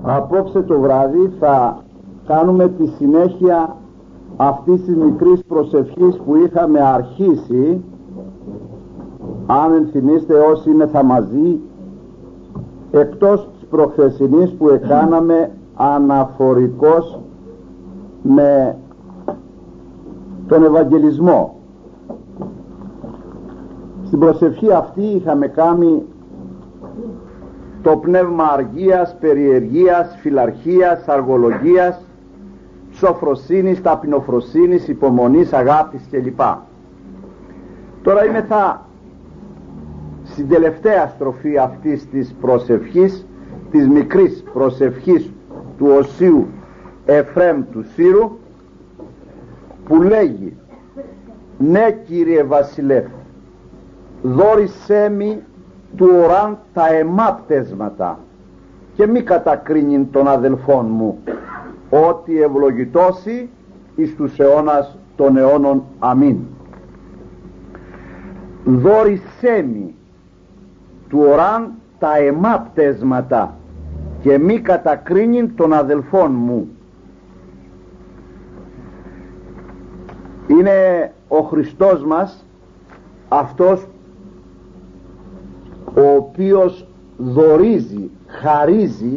Απόψε το βράδυ θα κάνουμε τη συνέχεια αυτής της μικρής προσευχής που είχαμε αρχίσει, αν ενθυμίστε όσοι είναι θα μαζί, εκτός της προχθεσινής που έκαναμε αναφορικός με τον Ευαγγελισμό. Στην προσευχή αυτή είχαμε κάνει το πνεύμα αργίας, περιεργίας, φιλαρχίας, αργολογίας, σοφροσύνης, ταπεινοφροσύνης, υπομονής, αγάπης κλπ. Τώρα είμαι στην τελευταία στροφή αυτής της προσευχής, της μικρής προσευχής του Οσίου Εφραίμ του Σύρου, που λέγει: «Ναι, Κύριε Βασιλεύ, δώρισέ μη του οράν τα αιμάπτεσματα και μη κατακρίνειν των αδελφών μου, ότι ευλογητώσει εις τους αιώνας των αιώνων. Αμήν». Δώρισέ μη του οράν τα αιμάπτεσματα και μη κατακρίνειν των αδελφών μου. Είναι ο Χριστός μας αυτός ο οποίος δωρίζει, χαρίζει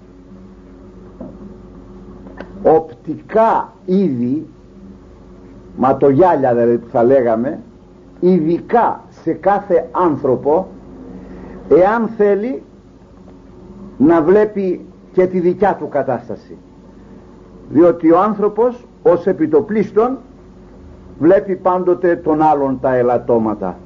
οπτικά είδη, ματογιάλια δηλαδή θα λέγαμε, ειδικά σε κάθε άνθρωπο, εάν θέλει να βλέπει και τη δικιά του κατάσταση, διότι ο άνθρωπος ως επιτοπλίστων βλέπει πάντοτε τον άλλον τα ελαττώματα,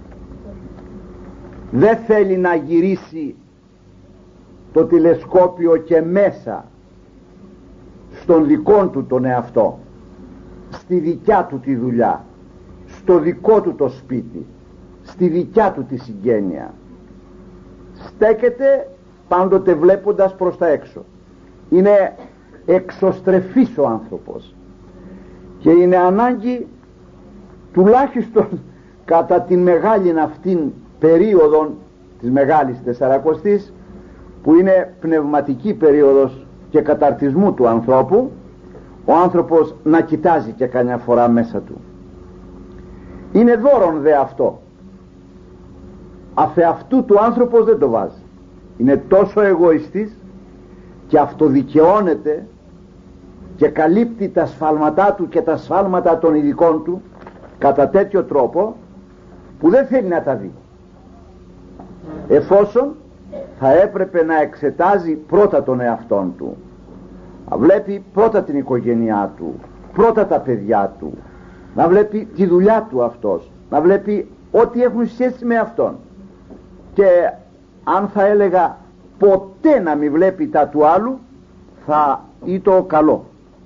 δεν θέλει να γυρίσει το τηλεσκόπιο και μέσα στον δικό του τον εαυτό, στη δικιά του τη δουλειά, στο δικό του το σπίτι, στη δικιά του τη συγγένεια. Στέκεται πάντοτε βλέποντας προς τα έξω. Είναι εξωστρεφής ο άνθρωπος και είναι ανάγκη τουλάχιστον κατά την μεγάλη αυτήν περίοδο της Μεγάλης Τεσσαρακοστής, που είναι πνευματική περίοδος και καταρτισμού του ανθρώπου, ο άνθρωπος να κοιτάζει και καμιά φορά μέσα του. Είναι δώρον δε αυτό. Αφεαυτού του άνθρωπος δεν το βάζει. Είναι τόσο εγωιστής και αυτοδικαιώνεται και καλύπτει τα σφάλματά του και τα σφάλματα των ειδικών του κατά τέτοιο τρόπο που δεν θέλει να τα δει, εφόσον θα έπρεπε να εξετάζει πρώτα τον εαυτόν του, να βλέπει πρώτα την οικογένειά του, πρώτα τα παιδιά του, να βλέπει τη δουλειά του αυτός, να βλέπει ό,τι έχουν σχέση με αυτόν, και αν θα έλεγα ποτέ να μην βλέπει τα του άλλου, θα ήταν καλό.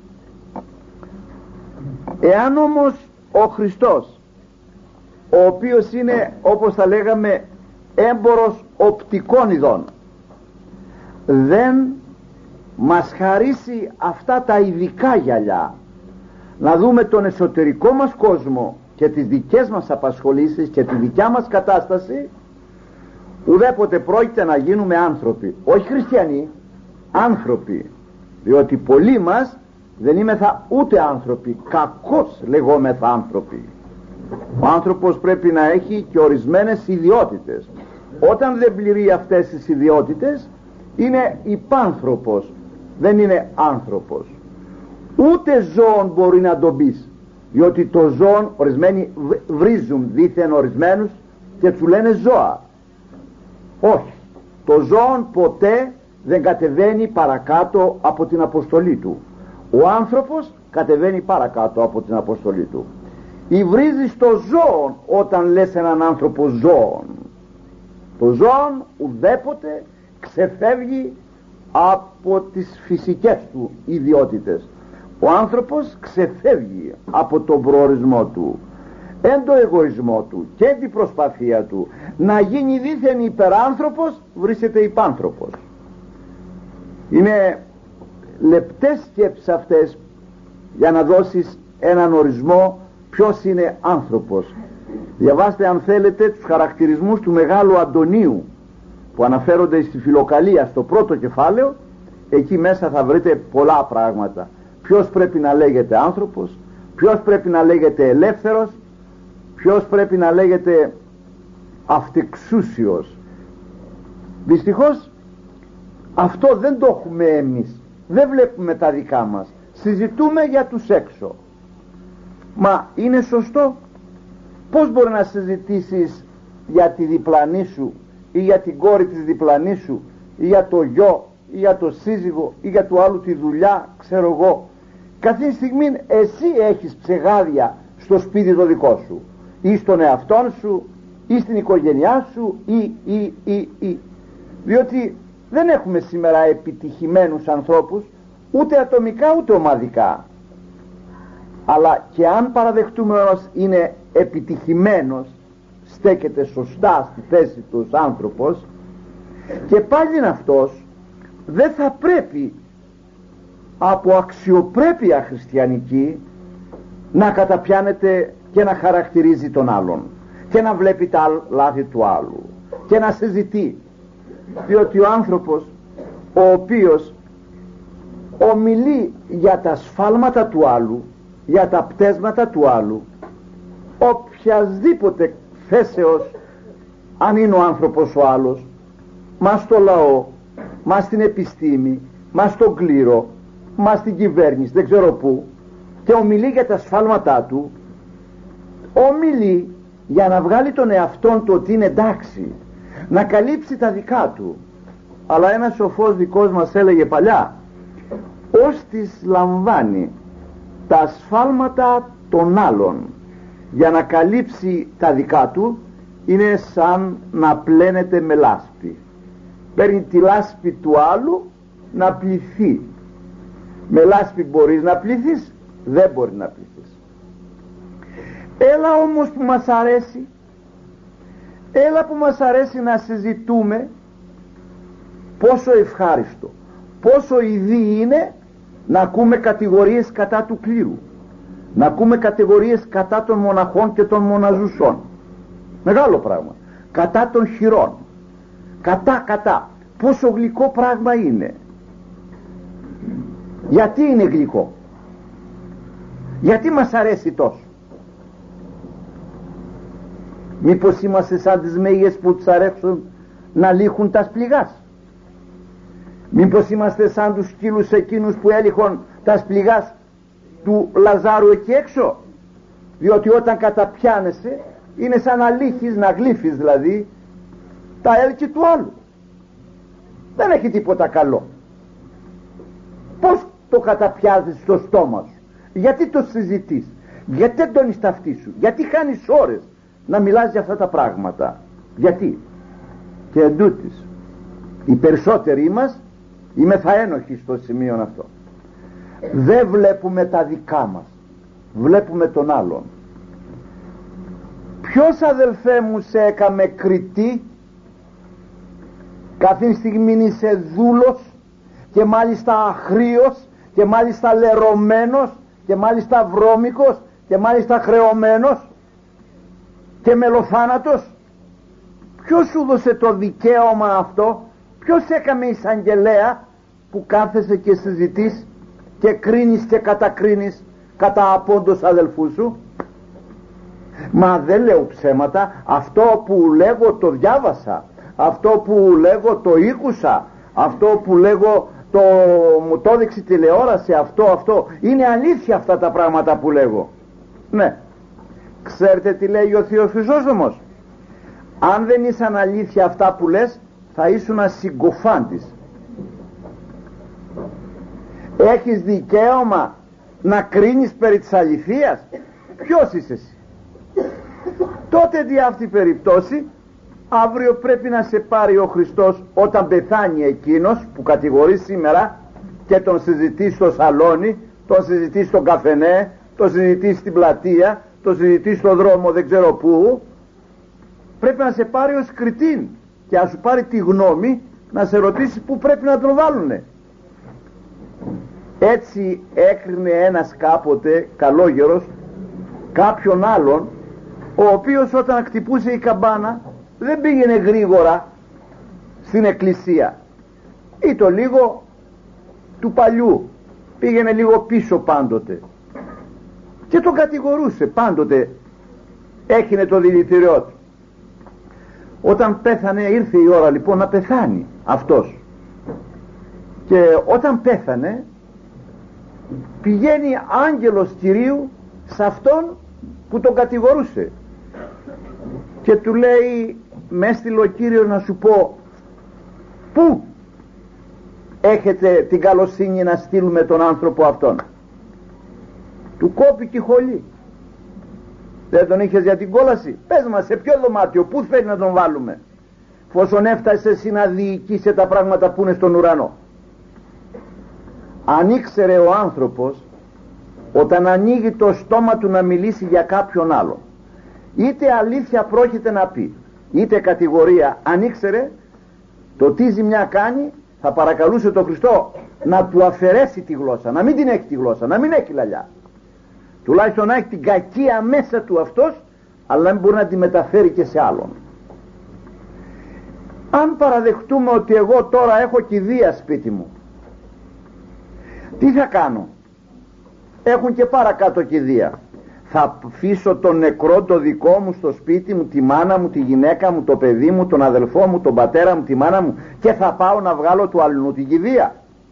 Εάν όμως ο Χριστός, ο οποίος είναι, όπως θα λέγαμε, έμπορος οπτικών ειδών, δεν μας χαρίσει αυτά τα ειδικά γυαλιά, να δούμε τον εσωτερικό μας κόσμο και τις δικές μας απασχολήσεις και τη δικιά μας κατάσταση, ουδέποτε πρόκειται να γίνουμε άνθρωποι, όχι χριστιανοί, άνθρωποι, διότι πολλοί μας δεν είμεθα ούτε άνθρωποι, κακώς λεγόμεθα άνθρωποι. Ο άνθρωπος πρέπει να έχει και ορισμένες ιδιότητες. Όταν δεν πληρεί αυτές τις ιδιότητες, είναι υπάνθρωπος, δεν είναι άνθρωπος. Ούτε ζώον μπορεί να τον πεις, διότι το ζώον, ορισμένοι βρίζουν δήθεν ορισμένους και του λένε ζώα. Όχι, το ζώον ποτέ δεν κατεβαίνει παρακάτω από την αποστολή του. Ο άνθρωπος κατεβαίνει παρακάτω από την αποστολή του. Υβρίζεις το ζώον όταν λες έναν άνθρωπο ζώον. Το ζώον ουδέποτε ξεφεύγει από τις φυσικές του ιδιότητες. Ο άνθρωπος ξεφεύγει από τον προορισμό του, εν το εγωισμό του και την προσπαθία του να γίνει δήθεν υπεράνθρωπος, βρίσκεται υπάνθρωπος. Είναι λεπτές σκέψεις αυτές για να δώσεις έναν ορισμό ποιος είναι άνθρωπος. Διαβάστε αν θέλετε τους χαρακτηρισμούς του Μεγάλου Αντωνίου που αναφέρονται στη Φιλοκαλία στο πρώτο κεφάλαιο εκεί μέσα θα βρείτε πολλά πράγματα. Ποιος πρέπει να λέγεται άνθρωπος, ποιος πρέπει να λέγεται ελεύθερος, ποιος πρέπει να λέγεται αυτεξούσιος. Δυστυχώς αυτό δεν το έχουμε εμείς, δεν βλέπουμε τα δικά μας, συζητούμε για τους έξω. Μα είναι σωστό? Πώς μπορεί να συζητήσεις για τη διπλανή σου ή για την κόρη της διπλανής σου ή για το γιο ή για το σύζυγο ή για του άλλου τη δουλειά, ξέρω εγώ? Καθήν στιγμή εσύ έχεις ψεγάδια στο σπίτι το δικό σου ή στον εαυτόν σου ή στην οικογένειά σου ή διότι δεν έχουμε σήμερα επιτυχημένους ανθρώπους, ούτε ατομικά ούτε ομαδικά. Αλλά και αν παραδεχτούμε όμως είναι επιτυχημένος, στέκεται σωστά στη θέση του άνθρωπος, και πάλι αυτός δεν θα πρέπει από αξιοπρέπεια χριστιανική να καταπιάνεται και να χαρακτηρίζει τον άλλον και να βλέπει τα λάθη του άλλου και να συζητεί. Διότι ο άνθρωπος ο οποίος ομιλεί για τα σφάλματα του άλλου, για τα πτέσματα του άλλου, οποιασδήποτε θέσεως αν είναι ο άνθρωπος ο άλλος, μα στο λαό, μα στην επιστήμη, μα στον κλήρο, μα στην κυβέρνηση, δεν ξέρω πού, και ομιλεί για τα σφάλματά του, ομιλεί για να βγάλει τον εαυτόν του ότι είναι εντάξει, να καλύψει τα δικά του. Αλλά ένας σοφός δικός μας έλεγε παλιά, ώστις λαμβάνει τα σφάλματα των άλλων για να καλύψει τα δικά του, είναι σαν να πλένεται με λάσπη. Παίρνει τη λάσπη του άλλου να πληθεί. Με λάσπη μπορείς να πληθείς? Δεν μπορεί να πληθείς. Έλα όμως που μας αρέσει, έλα που μας αρέσει να συζητούμε, πόσο ευχάριστο, πόσο ειδή είναι να ακούμε κατηγορίες κατά του κλήρου, να ακούμε κατηγορίες κατά των μοναχών και των μοναζουσών. Μεγάλο πράγμα. Κατά των χειρών, κατά, πόσο γλυκό πράγμα είναι. Γιατί είναι γλυκό? Γιατί μας αρέσει τόσο? Μήπως είμαστε σαν τις μέγες που τους αρέσουν να λύχουν τα σπληγάς? Μήπως είμαστε σαν τους σκύλους εκείνους που έλυχαν τα σπληγάς του Λαζάρου εκεί έξω? Διότι όταν καταπιάνεσαι είναι σαν να λύχεις, να γλύφεις δηλαδή τα έλκη του άλλου. Δεν έχει τίποτα καλό. Πώς το καταπιάζεις στο στόμα σου? Γιατί το συζητείς? Γιατί δεν τονεις τα αυτή σου? Γιατί χάνεις ώρες να μιλάς για αυτά τα πράγματα? Γιατί? Και εντούτοις οι περισσότεροι μας είμεθα ένοχοι στο σημείο αυτό. Δεν βλέπουμε τα δικά μας, βλέπουμε τον άλλον. Ποιος, αδελφέ μου, σε έκαμε κριτή? Καθήν στιγμή είσαι δούλος και μάλιστα αχρίος και μάλιστα λερωμένος και μάλιστα βρώμικος και μάλιστα χρεωμένος και μελοθάνατος. Ποιος σου δώσε το δικαίωμα αυτό? Ποιος έκαμε εισαγγελέα που κάθεσαι και συζητείς και κρίνεις και κατακρίνεις κατά απόντος αδελφού σου? Μα δεν λέω ψέματα, αυτό που λέγω το διάβασα, αυτό που λέγω το ήκουσα, αυτό που λέγω μου το έδειξε τηλεόραση, αυτό είναι αλήθεια αυτά τα πράγματα που λέγω. Ναι, ξέρετε τι λέει ο Θείος Χρυσόστομος? Αν δεν ήσαν αλήθεια αυτά που λες, θα ήσουν ασυγκοφάντης. Έχεις δικαίωμα να κρίνεις περί της αληθείας? Ποιος είσαι εσύ? Τότε δι' αυτή περιπτώσει αύριο πρέπει να σε πάρει ο Χριστός όταν πεθάνει εκείνος που κατηγορεί σήμερα και τον συζητεί στο σαλόνι, τον συζητεί στον καφενέ, τον συζητεί στην πλατεία, τον συζητεί στον δρόμο δεν ξέρω πού. Πρέπει να σε πάρει ως κριτήν και να σου πάρει τη γνώμη, να σε ρωτήσει πού πρέπει να τον βάλουνε. Έτσι έκρινε ένας κάποτε καλόγερος κάποιον άλλον, ο οποίος όταν χτυπούσε η καμπάνα δεν πήγαινε γρήγορα στην εκκλησία, ή το λίγο του παλιού, πήγαινε λίγο πίσω πάντοτε και τον κατηγορούσε πάντοτε, έχινε το δηλητηριό του. Όταν πέθανε, ήρθε η ώρα λοιπόν να πεθάνει αυτός, και όταν πέθανε πηγαίνει άγγελος Κυρίου σε αυτόν που τον κατηγορούσε και του λέει, με έστειλε ο Κύριος να σου πω πού έχετε την καλοσύνη να στείλουμε τον άνθρωπο αυτόν. Του κόπηκε η χολή. Δεν τον είχες για την κόλαση? Πες μας σε ποιο δωμάτιο, πού θέλει να τον βάλουμε, φόσον έφτασε εσύ να διοικήσει τα πράγματα που είναι στον ουρανό. Αν ήξερε ο άνθρωπος, όταν ανοίγει το στόμα του να μιλήσει για κάποιον άλλο, είτε αλήθεια πρόκειται να πει, είτε κατηγορία, αν ήξερε το τι ζημιά κάνει, θα παρακαλούσε τον Χριστό να του αφαιρέσει τη γλώσσα, να μην την έχει τη γλώσσα, να μην έχει λαλιά, τουλάχιστον να έχει την κακία μέσα του αυτός, αλλά δεν μπορεί να τη μεταφέρει και σε άλλον. Αν παραδεχτούμε ότι εγώ τώρα έχω κηδεία σπίτι μου, τι θα κάνω? Έχουν και παρακάτω κηδεία. Θα αφήσω τον νεκρό το δικό μου στο σπίτι μου, τη μάνα μου, τη γυναίκα μου, το παιδί μου, τον αδελφό μου, τον πατέρα μου, τη μάνα μου, και θα πάω να βγάλω του αλλού την κηδεία?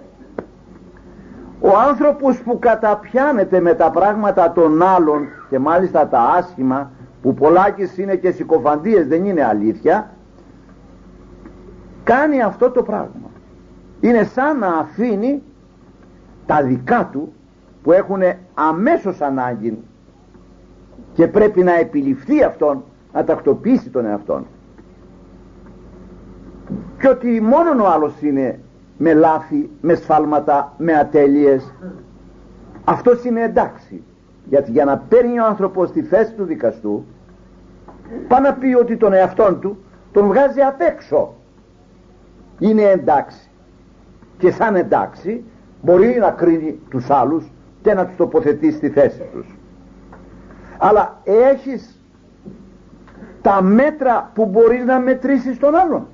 Ο άνθρωπος που καταπιάνεται με τα πράγματα των άλλων, και μάλιστα τα άσχημα, που πολλάκις είναι και συκοφαντίες, δεν είναι αλήθεια, κάνει αυτό το πράγμα. Είναι σαν να αφήνει τα δικά του που έχουν αμέσως ανάγκη και πρέπει να επιληφθεί αυτόν, να τακτοποιήσει τον εαυτόν, και ότι μόνον ο άλλος είναι με λάθη, με σφάλματα, με ατέλειες, αυτός είναι εντάξει. Γιατί για να παίρνει ο άνθρωπος στη θέση του δικαστού, πάει να πει ότι τον εαυτόν του τον βγάζει απ' έξω, είναι εντάξει, και σαν εντάξει μπορεί να κρίνει τους άλλους και να τους τοποθετεί στη θέση τους. Αλλά έχεις τα μέτρα που μπορείς να μετρήσεις τον άλλον?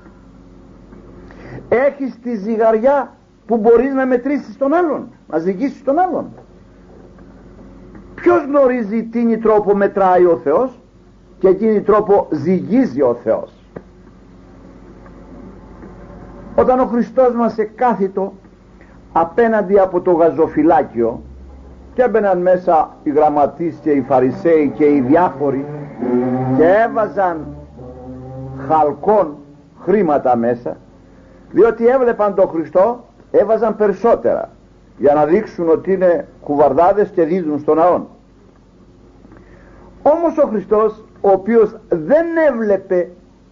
Έχεις τη ζυγαριά που μπορείς να μετρήσεις τον άλλον, να ζυγίσεις τον άλλον? Ποιος γνωρίζει τι τρόπο μετράει ο Θεός και εκείνη τρόπο ζυγίζει ο Θεός? Όταν ο Χριστός μας εκάθιτο απέναντι από το γαζοφυλάκιο και έμπαιναν μέσα οι γραμματείς και οι φαρισαίοι και οι διάφοροι και έβαζαν χαλκών χρήματα μέσα, διότι έβλεπαν τον Χριστό, έβαζαν περισσότερα για να δείξουν ότι είναι κουβαρδάδες και δίδουν στον ναόν. Όμως ο Χριστός, ο οποίος δεν έβλεπε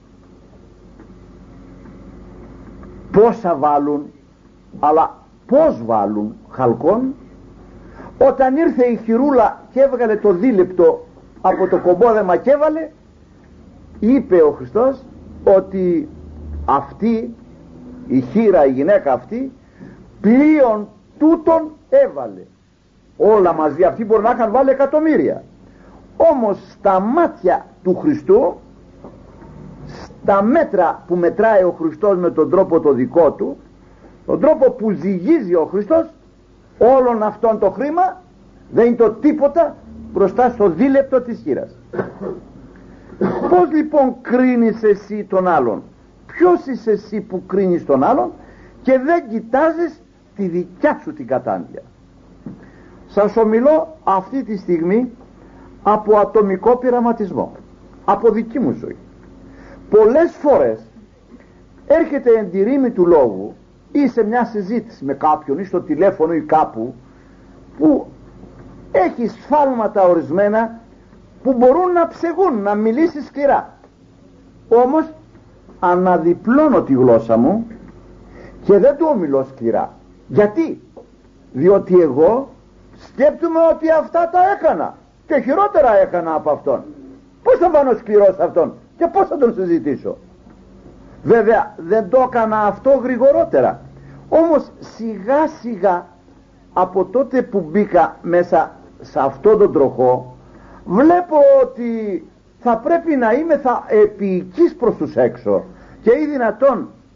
πόσα βάλουν, αλλά πώς βάλουν χαλκών, όταν ήρθε η χειρούλα και έβγαλε το δίλεπτο από το κομπόδεμα και έβαλε, είπε ο Χριστός ότι αυτή η χήρα, η γυναίκα αυτή, πλέον τούτον έβαλε. Όλα μαζί αυτοί μπορεί να είχαν βάλει εκατομμύρια. Όμως στα μάτια του Χριστού, στα μέτρα που μετράει ο Χριστός με τον τρόπο το δικό του, τον τρόπο που ζυγίζει ο Χριστός, όλον αυτόν το χρήμα δεν είναι το τίποτα μπροστά στο δίλεπτο της χήρας. Πώς λοιπόν κρίνεις εσύ τον άλλον? Ποιος είσαι εσύ που κρίνεις τον άλλον και δεν κοιτάζεις τη δικιά σου την κατάντια? Σας ομιλώ αυτή τη στιγμή από ατομικό πειραματισμό, από δική μου ζωή. Πολλές φορές έρχεται εν τη ρήμη του λόγου ή σε μια συζήτηση με κάποιον ή στο τηλέφωνο ή κάπου, που έχει σφάλματα ορισμένα που μπορούν να ψεγούν, να μιλήσει σκληρά. Όμως αναδιπλώνω τη γλώσσα μου και δεν του ομιλώ σκληρά. Γιατί? Διότι εγώ σκέπτομαι ότι αυτά τα έκανα και χειρότερα έκανα από αυτόν. Πώς θα βάλω σκληρό σε αυτόν και πώς θα τον συζητήσω? Βέβαια δεν το έκανα αυτό γρηγορότερα, όμως σιγά σιγά από τότε που μπήκα μέσα σε αυτόν τον τροχό, βλέπω ότι θα πρέπει να είμαι επίοικης προς τους έξω και ή δυνατόν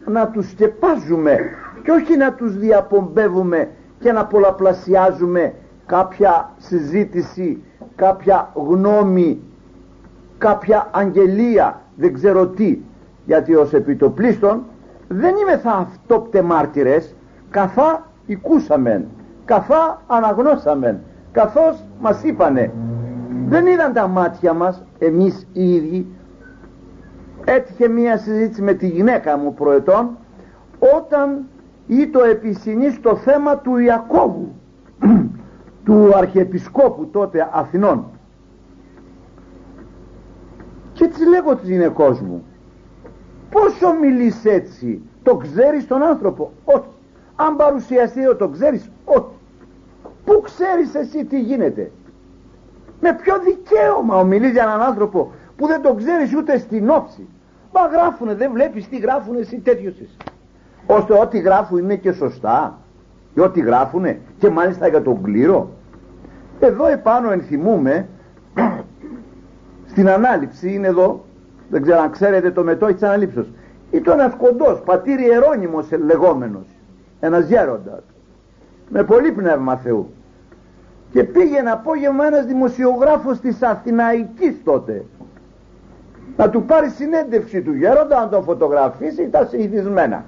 να τους σκεπάζουμε και όχι να τους διαπομπεύουμε και να πολλαπλασιάζουμε κάποια συζήτηση, κάποια γνώμη, κάποια αγγελία, δεν ξέρω τι, γιατί ως επιτοπλίστων δεν είμαι θα αυτόπτε μάρτυρες, καθά οικούσαμεν, καθά αναγνώσαμεν, καθώς μας είπανε. Δεν είδαν τα μάτια μας εμείς οι ίδιοι. Έτυχε μία συζήτηση με τη γυναίκα μου προετών, όταν ήτο επισυνή στο θέμα του Ιακώβου του Αρχιεπισκόπου τότε Αθηνών, και έτσι λέγω της γυναικός μου, πόσο μιλείς έτσι, το ξέρεις τον άνθρωπο? Όχι. Αν παρουσιαστεί το ξέρεις? Όχι. Πού ξέρεις εσύ τι γίνεται? Με ποιο δικαίωμα ομιλείς για έναν άνθρωπο που δεν τον ξέρεις ούτε στην όψη? Μα γράφουνε, δεν βλέπεις τι γράφουνε εσύ? Τέτοιος είσαι. Ώστε ό,τι γράφουν είναι και σωστά, και ό,τι γράφουνε, και μάλιστα για τον κλήρο. Εδώ επάνω ενθυμούμε στην ανάληψη, είναι εδώ, δεν ξέρω αν ξέρετε το μετόχι της αναλήψεως, ήταν ένας κοντός πατήρ Ιερώνυμος λεγόμενος, ένας γέροντας με πολύ πνεύμα Θεού, και πήγαινε απόγευμα ένας δημοσιογράφος της Αθηναϊκής τότε να του πάρει συνέντευξη του γέροντα, να τον φωτογραφίσει τα συνηθισμένα.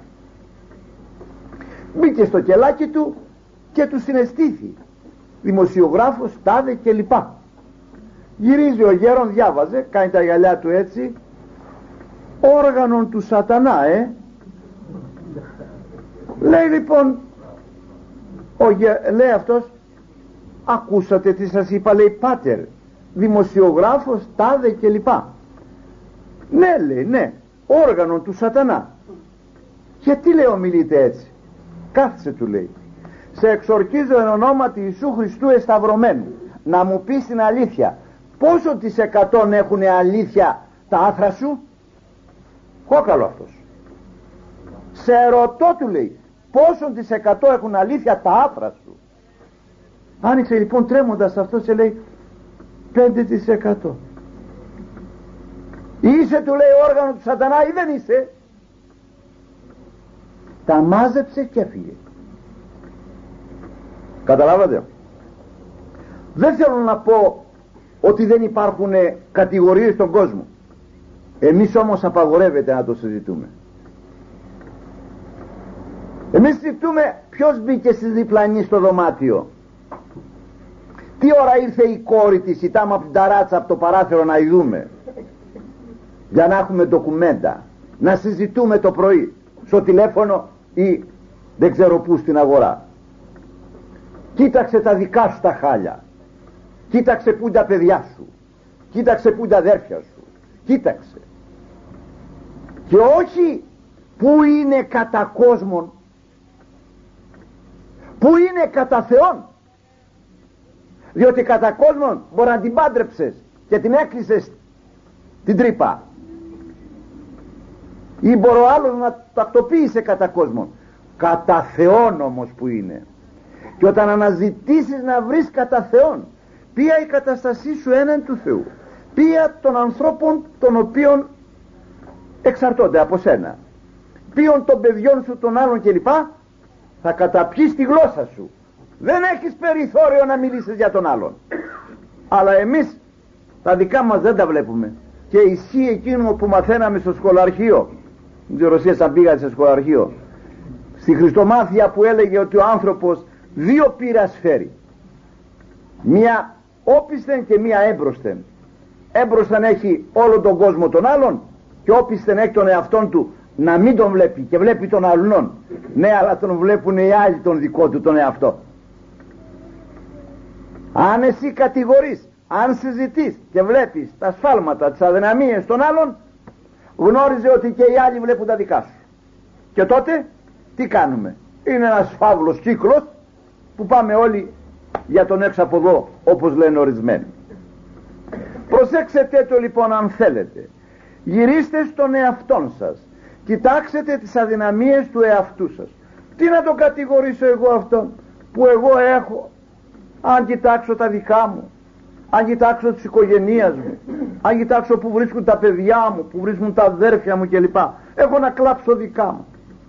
Μπήκε στο κελάκι του και του συναισθήθη, δημοσιογράφος τάδε και λοιπά. Γυρίζει ο γέρον, διάβαζε, κάνει τα γυαλιά του έτσι, όργανον του σατανά, λέει λοιπόν λέει αυτός, ακούσατε τι σας είπα? Λέει, πάτερ, δημοσιογράφος τάδε και λοιπά. Ναι, λέει, ναι, όργανον του σατανά. Γιατί, λέει, ομιλείτε έτσι? Κάθισε, του λέει, σε εξορκίζω εν ονόματι Ιησού Χριστού εσταυρωμένου, να μου πεις την αλήθεια, πόσο της 100 έχουν αλήθεια τα άθρα σου? Κόκαλο αυτός. Σε ρωτώ, του λέει, πόσο της 100 έχουν αλήθεια τα άθρα σου? Άνοιξε λοιπόν τρέμοντας αυτός και λέει, 5%. Είσαι, του λέει, όργανο του σατανά ή δεν είσαι? Τα μάζεψε και έφυγε. Καταλάβατε? Δεν θέλω να πω ότι δεν υπάρχουν κατηγορίες στον κόσμο. Εμείς όμως απαγορεύεται να το συζητούμε. Εμείς συζητούμε ποιος μπήκε στη διπλανή στο δωμάτιο, τι ώρα ήρθε η κόρη της, κοιτάμε από την ταράτσα, από το παράθυρο να ειδούμε, για να έχουμε ντοκουμέντα, να συζητούμε το πρωί στο τηλέφωνο ή δεν ξέρω πού στην αγορά. Κοίταξε τα δικά σου τα χάλια, κοίταξε πού είναι τα παιδιά σου, κοίταξε πού είναι τα αδέρφια σου, κοίταξε. Και όχι πού είναι κατά κόσμον, πού είναι κατά Θεόν. Διότι κατά κόσμον μπορεί να την πάντρεψες και την έκλεισες την τρύπα, ή μπορεί ο άλλος να τακτοποίησε κατά κόσμον. Κατά Θεόν όμως που είναι. Και όταν αναζητήσεις να βρεις κατά Θεόν, ποια η καταστασή σου έναν του Θεού, ποια των ανθρώπων των οποίων εξαρτώνται από σένα, ποιον των παιδιών σου, των άλλων κλπ, θα καταπιείς τη γλώσσα σου. Δεν έχεις περιθώριο να μιλήσεις για τον άλλον. Αλλά εμείς τα δικά μας δεν τα βλέπουμε. Και ισχύει εκείνο που μαθαίναμε στο σχολαρχείο, δεν ξέρω εσύ αν πήγατε στο σχολαρχείο, στη Χριστομάθεια, που έλεγε ότι ο άνθρωπος δύο πείρας φέρει, μία όπισθεν και μία έμπροσθεν. Έμπροσθεν έχει όλο τον κόσμο των άλλων, και όπισθεν έχει τον εαυτόν του να μην τον βλέπει και βλέπει τον αλλунών. Ναι, αλλά τον βλέπουν οι άλλοι τον δικό του τον εαυτό. Αν εσύ κατηγορείς, αν συζητείς και βλέπεις τα σφάλματα, τις αδυναμίες των άλλων, γνώριζε ότι και οι άλλοι βλέπουν τα δικά σου. Και τότε τι κάνουμε? Είναι ένας φαύλος κύκλος που πάμε όλοι για τον έξω από εδώ, όπως λένε ορισμένοι. Προσέξτε το λοιπόν, αν θέλετε, γυρίστε στον εαυτόν σας, κοιτάξτε τις αδυναμίες του εαυτού σας. Τι να τον κατηγορήσω εγώ αυτόν που εγώ έχω? Αν κοιτάξω τα δικά μου, αν κοιτάξω της οικογένειας μου, αν κοιτάξω που βρίσκουν τα παιδιά μου, που βρίσκουν τα αδέρφια μου κλπ, έχω να κλάψω δικά μου.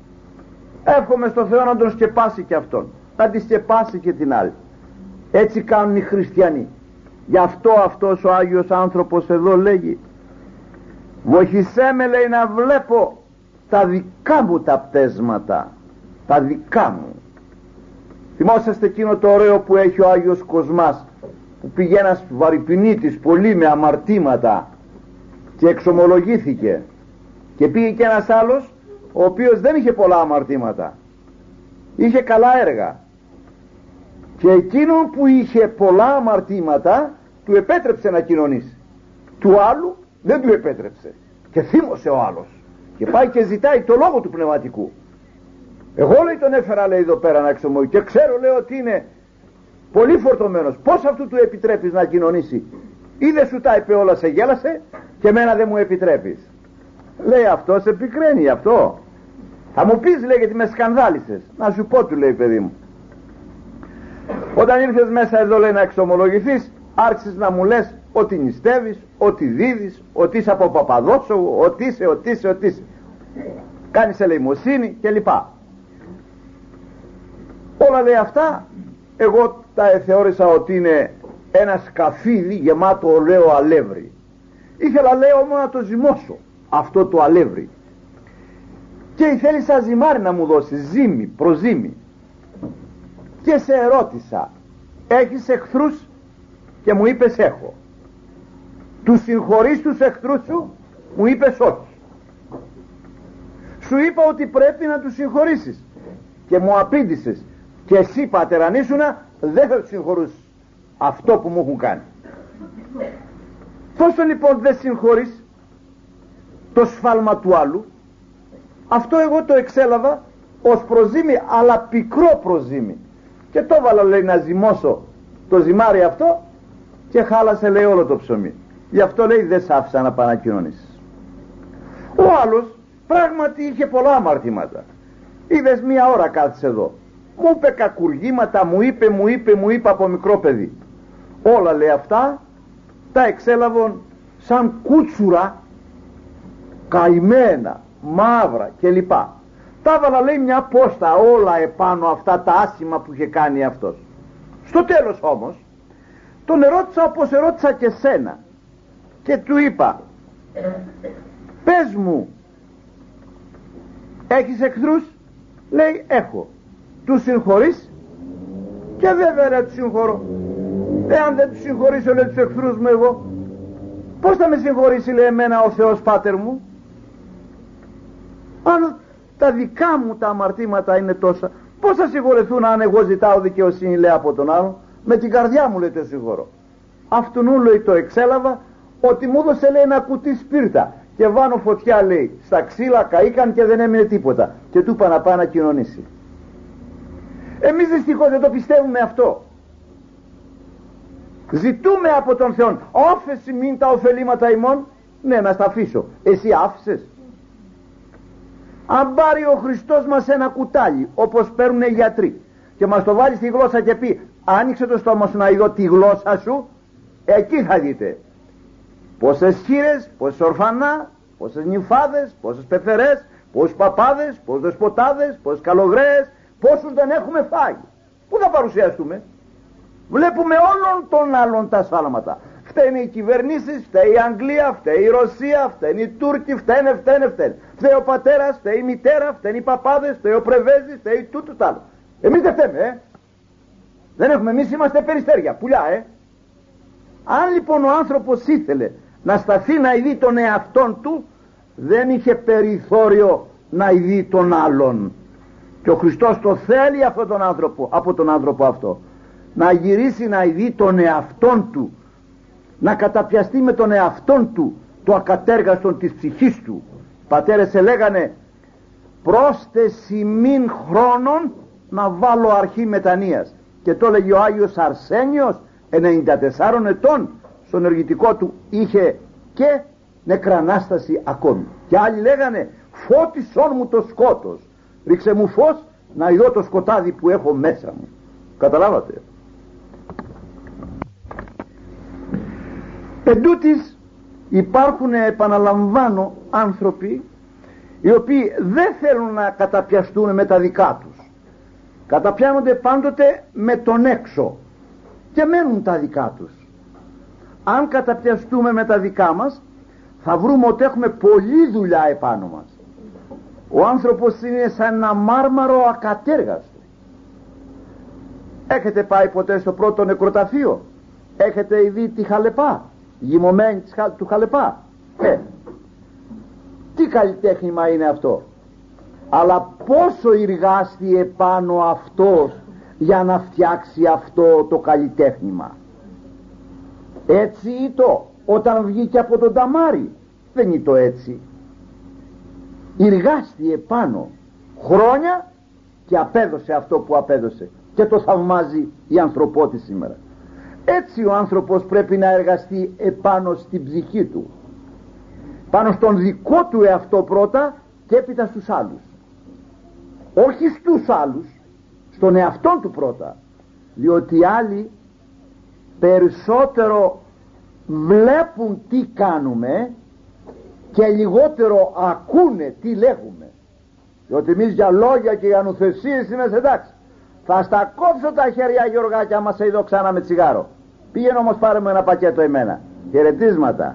εύχομαι στο Θεό να τον σκεπάσει και αυτόν, να τη σκεπάσει και την άλλη. Έτσι κάνουν οι χριστιανοί. Γι' αυτό αυτός ο Άγιος άνθρωπος εδώ λέγει, βοηθησέ με, λέει, να βλέπω τα δικά μου τα πτέσματα, τα δικά μου. Θυμόσαστε εκείνο το ωραίο που έχει ο Άγιος Κοσμάς, που πήγε ένας βαρυπινίτης πολύ με αμαρτήματα και εξομολογήθηκε, και πήγε και ένας άλλος ο οποίος δεν είχε πολλά αμαρτήματα, είχε καλά έργα, και εκείνο που είχε πολλά αμαρτήματα του επέτρεψε να κοινωνήσει, του άλλου δεν του επέτρεψε και θύμωσε ο άλλος και πάει και ζητάει το λόγο του πνευματικού. Εγώ, λέει, τον έφερα, λέει, εδώ πέρα να εξομολογεί και ξέρω, λέει, ότι είναι πολύ φορτωμένος, πως αυτού του επιτρέπεις να κοινωνήσει? Είδε σου τα είπε όλα, σε γέλασε, και εμένα δεν μου επιτρέπεις? Λέει, αυτός επικραίνει αυτό. Θα μου πεις, λέει, γιατί με σκανδάλισες. Να σου πω, του λέει, παιδί μου, όταν ήρθες μέσα εδώ, λέει, να εξομολογηθείς, άρχισες να μου λες ότι νηστεύεις, ότι δίδεις, ότι είσαι από Παπαδόσου, ότι είσαι. Κάνεις ελεημοσύνη κλπ. Όλα, λέει, αυτά εγώ τα θεώρησα ότι είναι ένα σκαφίδι γεμάτο ωραίο αλεύρι. Ήθελα, λέει, όμως να το ζυμώσω αυτό το αλεύρι, και θέλησα ζυμάρι να μου δώσει, ζύμη, προζύμη, και σε ερώτησα, έχεις εχθρούς? Και μου είπες, έχω. Τους συγχωρείς τους εχθρούς σου? Μου είπες, όχι. Σου είπα ότι πρέπει να τους συγχωρήσεις και μου απήντησες, και εσύ, πατερανήσουνα, δεν θα τους συγχωρούς αυτό που μου έχουν κάνει. Πόσο λοιπόν δεν συγχωρείς το σφάλμα του άλλου? Αυτό εγώ το εξέλαβα ως προζύμι, αλλά πικρό προζύμι, και το έβαλα, λέει, να ζυμώσω το ζυμάρι αυτό, και χάλασε, λέει, όλο το ψωμί. Γι' αυτό, λέει, δεν σ' άφησα να πανακοινωνήσεις. Ο άλλος πράγματι είχε πολλά αμαρτήματα. Είδες, μία ώρα κάθισε εδώ, μου είπε κακουργήματα, μου είπε από μικρό παιδί. Όλα, λέει, αυτά τα εξέλαβαν σαν κούτσουρα, καημένα, μαύρα κλπ. Τα έβαλα, λέει, μια πόστα όλα επάνω αυτά τα άσημα που είχε κάνει αυτός. Στο τέλος όμως τον ερώτησα όπως ερώτησα και σένα, και του είπα, πες μου, έχεις εχθρούς? Λέει, έχω. Τους συγχωρείς? Και βέβαια, να τους συγχωρώ. Εάν δεν τους συγχωρήσω, λέει, τους εχθρούς μου εγώ, πώς θα με συγχωρήσει, λέει, εμένα ο Θεός Πάτερ μου? Αν τα δικά μου τα αμαρτήματα είναι τόσα, πώς θα συγχωρεθούν αν εγώ ζητάω δικαιοσύνη, λέει, από τον άλλον? Με την καρδιά μου, λέει, το συγχωρώ. Αυτού, λέει, το εξέλαβα ότι μου έδωσε, λέει, ένα κουτί σπίρτα, και βάνω φωτιά, λέει, στα ξύλα καήκαν και δεν έμεινε τίποτα, και του είπα να πάει να κοινωνήσει. Εμείς δυστυχώς δεν το πιστεύουμε αυτό. Ζητούμε από τον Θεό, όφεση μην τα ωφελήματα ημών. Ναι, να στα αφήσω. Εσύ άφησες? Αν πάρει ο Χριστός μας ένα κουτάλι, όπως παίρνουν οι γιατροί, και μας το βάλει στη γλώσσα και πει, άνοιξε το στόμα σου να δω τη γλώσσα σου, εκεί θα δείτε πόσες χήρες, πόσες ορφανά, πόσες νυμφάδες, πόσες πεθερές, πόσους παπάδες, πόσους δεσποτάδες, πόσες καλογρέες, πόσους δεν έχουμε φάει. Πού θα παρουσιαστούμε? Βλέπουμε όλων των άλλων τα σφάλματα. Φταίνε οι κυβερνήσεις, φταίει η Αγγλία, φταίει η Ρωσία, φταίνε οι Τούρκοι, φταίνε. Φταίει ο πατέρας, φταίει η μητέρα, φταίνε οι παπάδες, φταίει ο πρεβέζης, φταίει τούτο τ' άλλο. Εμείς δεν φταίμε, δεν έχουμε, εμείς είμαστε περιστέρια, πουλιά, Αν λοιπόν ο άνθρωπος ήθελε να σταθεί να ειδεί τον εαυτόν του, δεν είχε περιθώριο να ειδεί τον άλλον. Και ο Χριστός το θέλει αυτόν τον άνθρωπο, από τον άνθρωπο αυτό, να γυρίσει να ειδεί τον εαυτόν του, να καταπιαστεί με τον εαυτόν του το ακατέργαστον της ψυχής του. Οι πατέρες λέγανε, πρόσθεση μην χρόνων να βάλω αρχή μετανοίας, και το έλεγε ο Άγιος Αρσένιος, 94 ετών, στον ενεργητικό του είχε και νεκρανάσταση ακόμη. Και άλλοι λέγανε, φώτισόν μου το σκότος, ρίξε μου φως να ειδώ το σκοτάδι που έχω μέσα μου. Καταλάβατε? Εντούτοις υπάρχουν, επαναλαμβάνω, άνθρωποι οι οποίοι δεν θέλουν να καταπιαστούν με τα δικά τους, καταπιάνονται πάντοτε με τον έξω και μένουν τα δικά τους. Αν καταπιαστούμε με τα δικά μας, θα βρούμε ότι έχουμε πολλή δουλειά επάνω μας. Ο άνθρωπος είναι σαν ένα μάρμαρο ακατέργαστο. Έχετε πάει ποτέ στο πρώτο νεκροταφείο? Έχετε δει τη Χαλεπά, γυμωμένη του Χαλεπά? Τι καλλιτέχνημα είναι αυτό! Αλλά πόσο εργάστη επάνω αυτός για να φτιάξει αυτό το καλλιτέχνημα. Έτσι ήτο όταν βγήκε από τον ταμάρι? Δεν ήτο έτσι. Εργάστη επάνω χρόνια και απέδωσε αυτό που απέδωσε, και το θαυμάζει η ανθρωπότη σήμερα. Έτσι ο άνθρωπος πρέπει να εργαστεί επάνω στην ψυχή του, πάνω στον δικό του εαυτό πρώτα και έπειτα στους άλλους. Όχι στους άλλους, στον εαυτόν του πρώτα, διότι οι άλλοι περισσότερο βλέπουν τι κάνουμε και λιγότερο ακούνε τι λέγουμε. Διότι εμείς για λόγια και για νουθεσίες είμαστε εντάξει. Θα στα κόψω τα χέρια, Γιωργάκια, άμα σε είδω ξανά με τσιγάρο. Πήγαινε όμως, πάρε μου ένα πακέτο εμένα. Χαιρετίσματα.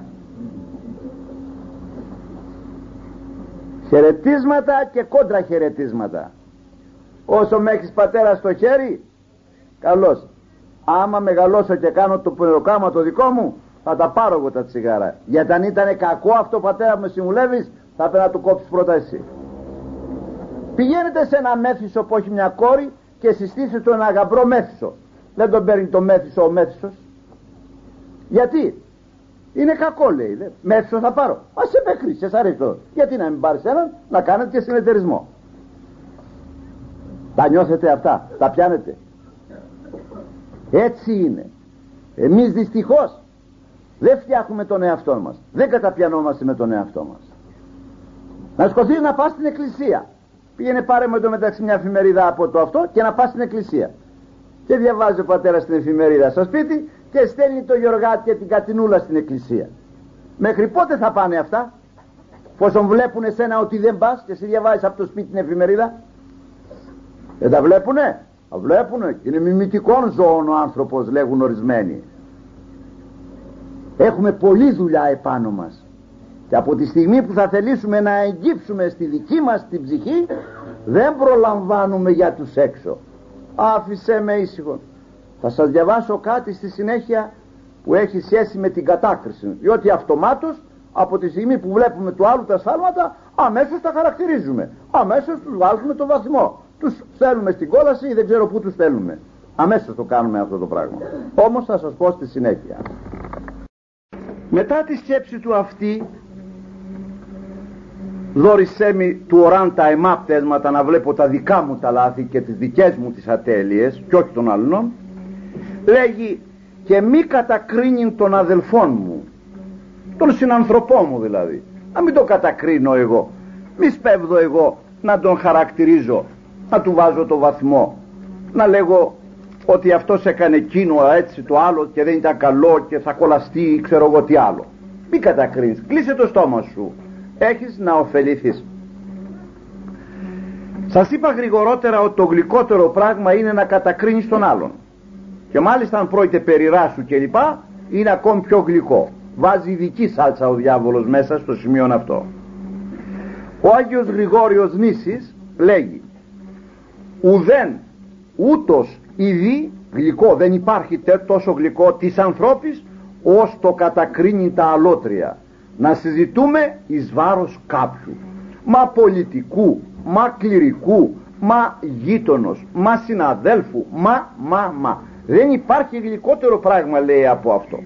Χαιρετίσματα και κόντρα χαιρετίσματα. Όσο με έχεις, πατέρα, στο χέρι, καλώς. Άμα μεγαλώσω και κάνω το πυροκάμα το δικό μου, θα τα πάρω εγώ τα τσιγάρα. Γιατί αν ήταν κακό αυτό, πατέρα, που με συμβουλεύεις, θα πρέπει να το κόψεις πρώτα εσύ. Πηγαίνετε σε ένα μέθησο που έχει μια κόρη και συστήστε το ένα γαμπρό μέθησο. Δεν τον παίρνει το μέθησο ο μέθησος. Γιατί? Είναι κακό, λέει. Μέθησο θα πάρω. Ας σε μέχρι, σε αρέσει το. Γιατί να μην πάρεις έναν, να κάνετε και συνεταιρισμό. Τα νιώθετε αυτά, τα πιάνετε? Έτσι είναι. Εμείς δυστυχώς δεν φτιάχνουμε τον εαυτό μας, δεν καταπιανόμαστε με τον εαυτό μας. Να σκοθείς να πας στην εκκλησία, πήγαινε πάρε με το μεταξύ μια εφημερίδα από το αυτό και να πας στην εκκλησία, και διαβάζει ο πατέρας στην εφημερίδα στο σπίτι και στέλνει το Γιωργάτη και την Κατινούλα στην εκκλησία. Μέχρι πότε θα πάνε αυτά? Πόσον βλέπουν εσένα ότι δεν πας και εσύ διαβάζεις από το σπίτι την εφημερίδα? Δεν τα βλέπουνε? Τα βλέπουνε. Είναι μιμητικών ζώων ο άνθρωπος, λέγουν ορισμένοι. Έχουμε πολλή δουλειά επάνω μας, και από τη στιγμή που θα θελήσουμε να εγγύψουμε στη δική μας την ψυχή, δεν προλαμβάνουμε για τους έξω. Άφησέ με ήσυχο. Θα σας διαβάσω κάτι στη συνέχεια που έχει σχέση με την κατάκριση, διότι αυτομάτως από τη στιγμή που βλέπουμε του άλλου τα σφάλματα, αμέσως τα χαρακτηρίζουμε, αμέσως τους βάζουμε το βαθμό, τους στέλνουμε στην κόλαση ή δεν ξέρω πού τους στέλνουμε. Αμέσως το κάνουμε αυτό το πράγμα. Όμως θα σας πω στη συνέχεια. Μετά τη σκέψη του αυτή, δώρισέ μη του οράν τα εμάπτεσματα να βλέπω τα δικά μου τα λάθη και τις δικές μου τις ατέλειες και όχι των άλλων, λέγει, και μη κατακρίνει τον αδελφόν μου, τον συνανθρωπό μου δηλαδή, να μην το κατακρίνω εγώ, μη σπέβδω εγώ να τον χαρακτηρίζω, να του βάζω το βαθμό, να λέγω ότι αυτός έκανε εκείνο έτσι το άλλο και δεν ήταν καλό και θα κολλαστεί ή ξέρω εγώ τι άλλο. Μη κατακρίνεις, κλείσε το στόμα σου, έχεις να ωφεληθείς. Σας είπα γρηγορότερα ότι το γλυκότερο πράγμα είναι να κατακρίνεις τον άλλον, και μάλιστα αν πρόκειται περί ράσου και λοιπά, είναι ακόμη πιο γλυκό. Βάζει ειδική σάλτσα ο διάβολος μέσα στο σημείο αυτό. Ο Άγιος Γρηγόριος Νήσης λέγει, ουδέν ούτως ειδή γλυκό, δεν υπάρχει τόσο γλυκό της ανθρώπης ως το κατακρίνει τα αλότρια, να συζητούμε εις βάρος κάποιου, μα πολιτικού, μα κληρικού, μα γείτονος, μα συναδέλφου, μα δεν υπάρχει γλυκότερο πράγμα, λέει, από αυτό.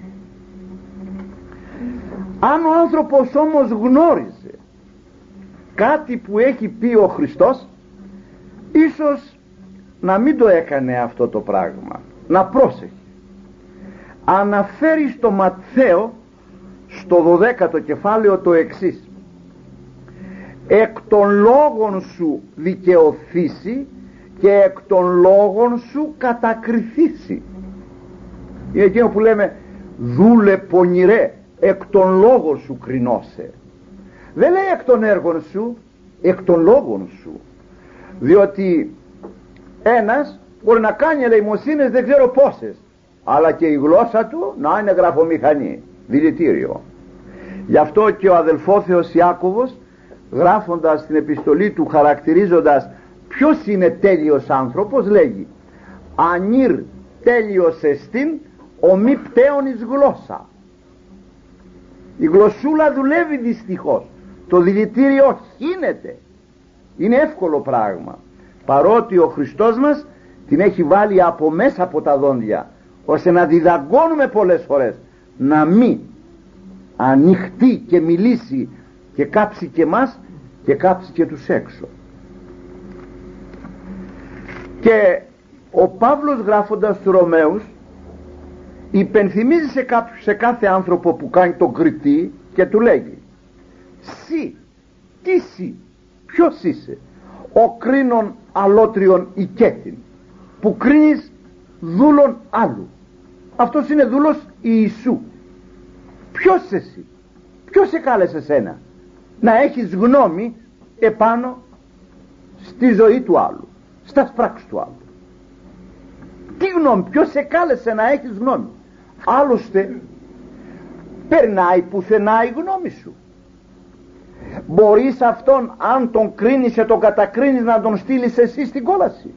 Αν ο άνθρωπος όμως γνώριζε κάτι που έχει πει ο Χριστός, ίσως να μην το έκανε αυτό το πράγμα. Να πρόσεχε. Αναφέρει στο Ματθαίο στο 12ο κεφάλαιο το εξής: εκ των λόγων σου δικαιωθήσει και εκ των λόγων σου κατακριθήσει. Είναι εκείνο που λέμε δούλε πονηρέ, εκ των λόγων σου κρινώσε. Δεν λέει εκ των έργων σου, εκ των λόγων σου. Διότι ένας μπορεί να κάνει ελεημοσύνες δεν ξέρω πόσες, αλλά και η γλώσσα του να είναι γραφομηχανή, δηλητήριο. Γι' αυτό και ο αδελφόθεος Ιάκωβος, γράφοντας την επιστολή του, χαρακτηρίζοντας ποιος είναι τέλειος άνθρωπος, λέγει: ανήρ τέλειος εστίν ο μη πτέων εις γλώσσα. Η γλωσσούλα δουλεύει δυστυχώς, το δηλητήριο χύνεται, είναι εύκολο πράγμα, παρότι ο Χριστός μας την έχει βάλει από μέσα από τα δόντια, ώστε να διδαγκώνουμε πολλές φορές να μην ανοιχτεί και μιλήσει και κάψει και μας και κάψει και τους έξω. Και ο Παύλος, γράφοντας στους Ρωμαίους, υπενθυμίζει σε κάθε άνθρωπο που κάνει τον κριτή και του λέγει: «Συ, τι συ, ποιος είσαι, ο κρίνων αλότριον οικέτην, που κρίνεις δούλον άλλου». Αυτός είναι δούλος Ιησού. Ποιος εσύ, ποιος σε κάλεσε σένα να έχεις γνώμη επάνω στη ζωή του άλλου, στα πράξεις του άλλου? Τι γνώμη, ποιος σε κάλεσε να έχεις γνώμη? Άλλωστε περνάει πουθενά η γνώμη σου. Μπορείς αυτόν, αν τον κρίνεις και τον κατακρίνεις, να τον στείλεις εσύ στην κόλαση,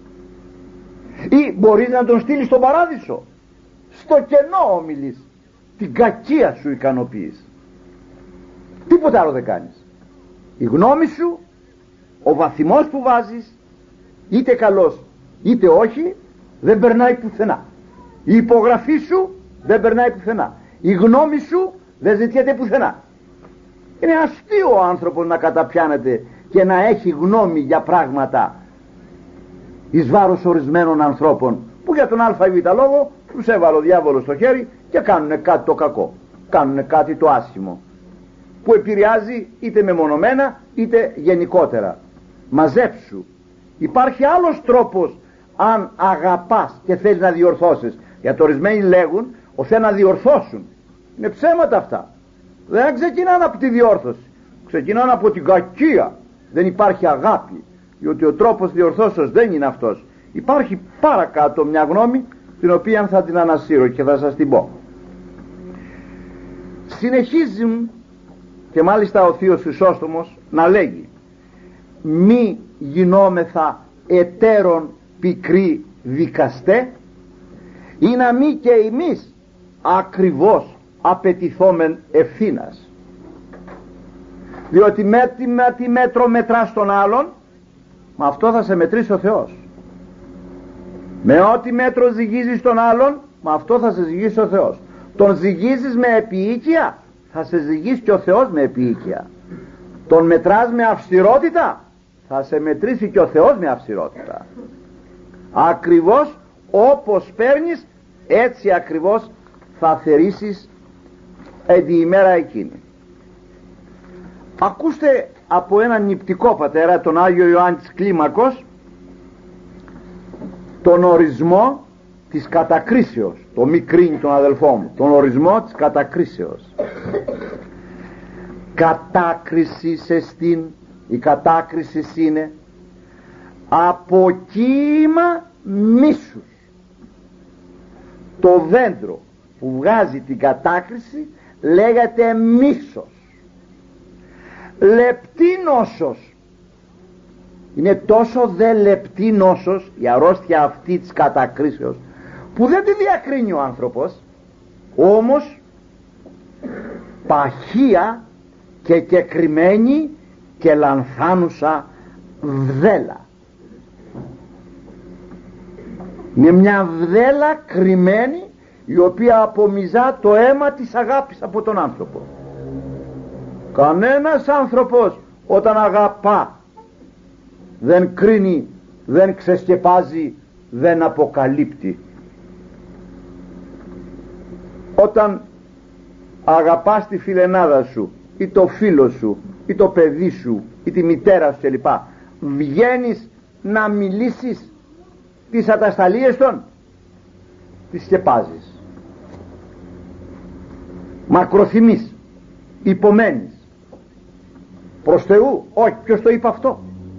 ή μπορείς να τον στείλεις στον παράδεισο? Στο κενό ομιλείς, την κακία σου ικανοποιείς, τίποτα άλλο δεν κάνεις. Η γνώμη σου, ο βαθμός που βάζεις, είτε καλός είτε όχι, δεν περνάει πουθενά. Η υπογραφή σου δεν περνάει πουθενά. Η γνώμη σου δεν ζητιέται πουθενά. Είναι αστείο ο άνθρωπος να καταπιάνεται και να έχει γνώμη για πράγματα εις βάρος ορισμένων ανθρώπων, που για τον α ή β λόγο τους έβαλε ο διάβολος στο χέρι και κάνουνε κάτι το κακό, κάνουνε κάτι το άσχημο, που επηρεάζει είτε μεμονωμένα είτε γενικότερα. Μαζέψου. Υπάρχει άλλος τρόπος αν αγαπάς και θέλεις να διορθώσεις. Γιατί ορισμένοι λέγουν ότι θέλουν να διορθώσουν. Είναι ψέματα αυτά. Δεν ξεκινάνε από τη διόρθωση, ξεκινάνε από την κακία. Δεν υπάρχει αγάπη, διότι ο τρόπος διορθώσεως δεν είναι αυτός. Υπάρχει παρακάτω μια γνώμη, την οποία θα την ανασύρω και θα σας την πω. Συνεχίζουν, και μάλιστα ο Θείος Χρυσόστομος να λέγει: μη γινόμεθα εταίρον πικροί δικαστέ, ή να μη και εμείς ακριβώς απαιτηθόμεν ευθύνας. Διότι με τι μέτρο μετράς τον άλλον, με αυτό θα σε μετρήσει ο Θεός. Με ό,τι μέτρο ζυγίζεις τον άλλον, με αυτό θα σε ζυγίσει ο Θεός. Τον ζυγίζεις με επίοικια, θα σε ζυγίσει και ο Θεός με επίοικια. Τον μετράς με αυστηρότητα, θα σε μετρήσει και ο Θεός με αυστηρότητα. Ακριβώς όπως παίρνεις, έτσι ακριβώς θα θερήσεις εν τη ημέρα εκείνη. Ακούστε από έναν νηπτικό πατέρα, τον Άγιο Ιωάννη της Κλίμακος, τον ορισμό της κατακρίσεως. Το μη κρίνει τον αδελφό μου, τον ορισμό της κατακρίσεως. Κατάκριση εστίν, η κατάκριση είναι αποκύημα μίσους. Το δέντρο που βγάζει την κατάκριση λέγεται μίσος. Λεπτή νόσος. Είναι τόσο δε λεπτή νόσος η αρρώστια αυτή της κατακρίσεως, που δεν τη διακρίνει ο άνθρωπος, όμως παχεία και κεκριμένη και λανθάνουσα βδέλα. Είναι μια βδέλα κρυμμένη, η οποία απομυζά το αίμα της αγάπης από τον άνθρωπο. Κανένας άνθρωπος όταν αγαπά δεν κρίνει, δεν ξεσκεπάζει, δεν αποκαλύπτει. Όταν αγαπάς τη φιλενάδα σου ή το φίλο σου ή το παιδί σου ή τη μητέρα σου κλπ, βγαίνεις να μιλήσεις τις ατασταλίες των, τις σκεπάζεις, μακροθυμείς, υπομένεις. προς Θεού? Όχι. Ποιος το είπε αυτό?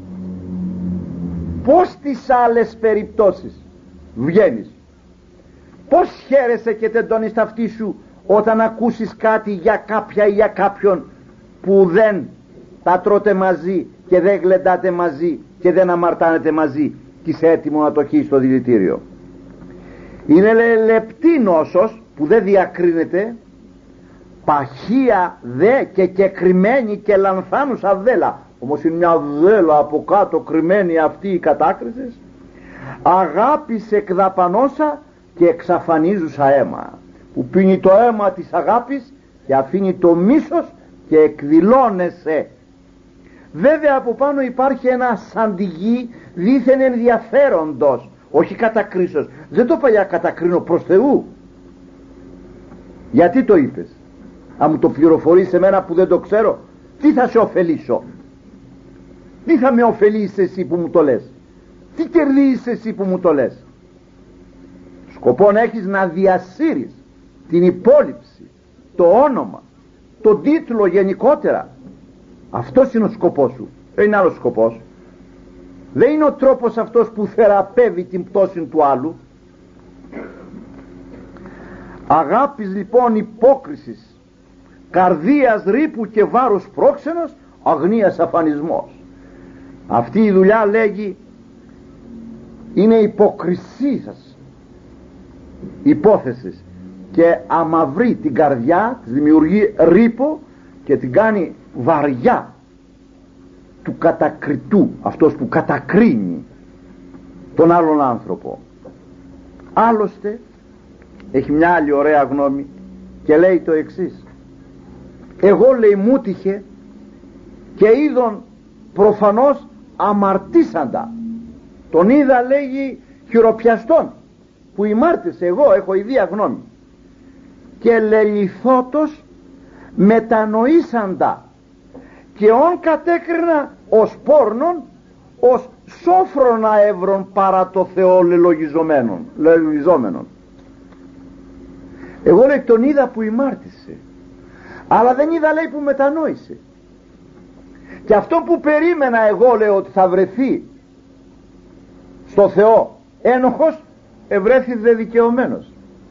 Πώς στις άλλες περιπτώσεις βγαίνεις? Πώς χαίρεσαι και τεντώνεις τα αυτή σου όταν ακούσεις κάτι για κάποια ή για κάποιον που δεν τα τρώτε μαζί και δεν γλεντάτε μαζί και δεν αμαρτάνετε μαζί και είσαι έτοιμο να το χύσεις στο δηλητήριο? Είναι λεπτή νόσος που δεν διακρίνεται, παχεία δε και κεκριμένη και λανθάνουσα δέλα. Όμως είναι μια δέλα από κάτω κρυμμένη αυτή η κατάκριση. Αγάπης εκδαπανώσα και εξαφανίζουσα αίμα, που πίνει το αίμα της αγάπης και αφήνει το μίσος και εκδηλώνεσαι. Βέβαια από πάνω υπάρχει ένα σαντιγί δίθεν ενδιαφέροντος, όχι κατακρίσεως. Δεν το παλιά κατακρίνω, προς Θεού. Γιατί το είπες? Αν μου το πληροφορείς εμένα που δεν το ξέρω, τι θα σε ωφελήσω? Τι θα με ωφελείς εσύ που μου το λες? Τι κερδίζεις εσύ που μου το λες? Σκοπό να έχεις να διασύρεις την υπόλοιψη, το όνομα, τον τίτλο γενικότερα. Αυτός είναι ο σκοπός σου. Δεν είναι άλλος σκοπός. Δεν είναι ο τρόπος αυτός που θεραπεύει την πτώση του άλλου. Αγάπης λοιπόν υπόκρισης, καρδίας ρήπου και βάρους πρόξενος, αγνίας αφανισμός. Αυτή η δουλειά, λέγει, είναι υποκρισίας υπόθεσης και αμαυρεί την καρδιά, της δημιουργεί ρήπο και την κάνει βαριά του κατακριτού, αυτός που κατακρίνει τον άλλον άνθρωπο. Άλλωστε έχει μια άλλη ωραία γνώμη και λέει το εξής: εγώ, λέει, μου τύχε και είδον προφανώς αμαρτήσαντα. Τον είδα, λέγει, χειροπιαστόν που ημάρτησε. Εγώ έχω ιδία γνώμη. Και λελιθότος μετανοήσαντα και όν κατέκρινα ως πόρνον, ως σόφρονα εύρων παρά το Θεό λελογιζόμενον. Εγώ, λέει, τον είδα που ημάρτησε, αλλά δεν είδα, λέει, που μετανόησε. Και αυτό που περίμενα εγώ, λέει, ότι θα βρεθεί στο Θεό ένοχος, ευρέθη δε δικαιωμένος.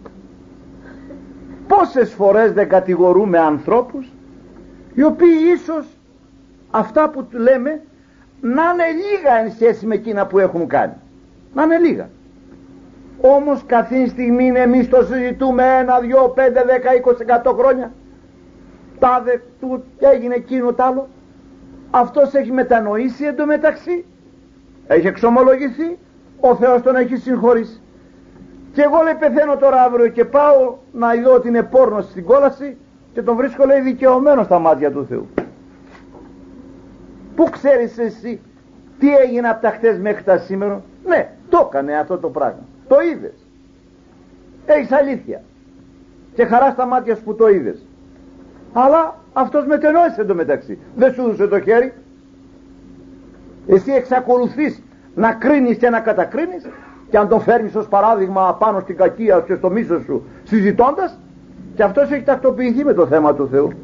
Πόσες φορές δεν κατηγορούμε ανθρώπους οι οποίοι ίσως αυτά που λέμε να είναι λίγα εν σχέση με εκείνα που έχουν κάνει, να είναι λίγα. Όμως καθήν στιγμή εμείς το συζητούμε 1, 2, 5, 10, 20, 100 χρόνια. Τάδε του έγινε εκείνο τ' άλλο. Αυτός έχει μετανοήσει εντωμεταξύ, έχει εξομολογηθεί, ο Θεός τον έχει συγχωρήσει. Και εγώ, λέει, πεθαίνω τώρα αύριο και πάω να δω ότι είναι πόρνος στην κόλαση και τον βρίσκω, λέει, δικαιωμένο στα μάτια του Θεού. Πού ξέρεις εσύ τι έγινε από τα χτες μέχρι τα σήμερα? Ναι, το έκανε αυτό το πράγμα, το είδες, έχεις αλήθεια και χαρά στα μάτια σου που το είδες, αλλά αυτός μετενόησε εντωμεταξύ, δεν σου έδωσε το χέρι. Εσύ εξακολουθείς να κρίνεις και να κατακρίνεις, και αν τον φέρνεις ως παράδειγμα πάνω στην κακία και στο μίσος σου συζητώντας, και αυτός έχει τακτοποιηθεί με το θέμα του Θεού.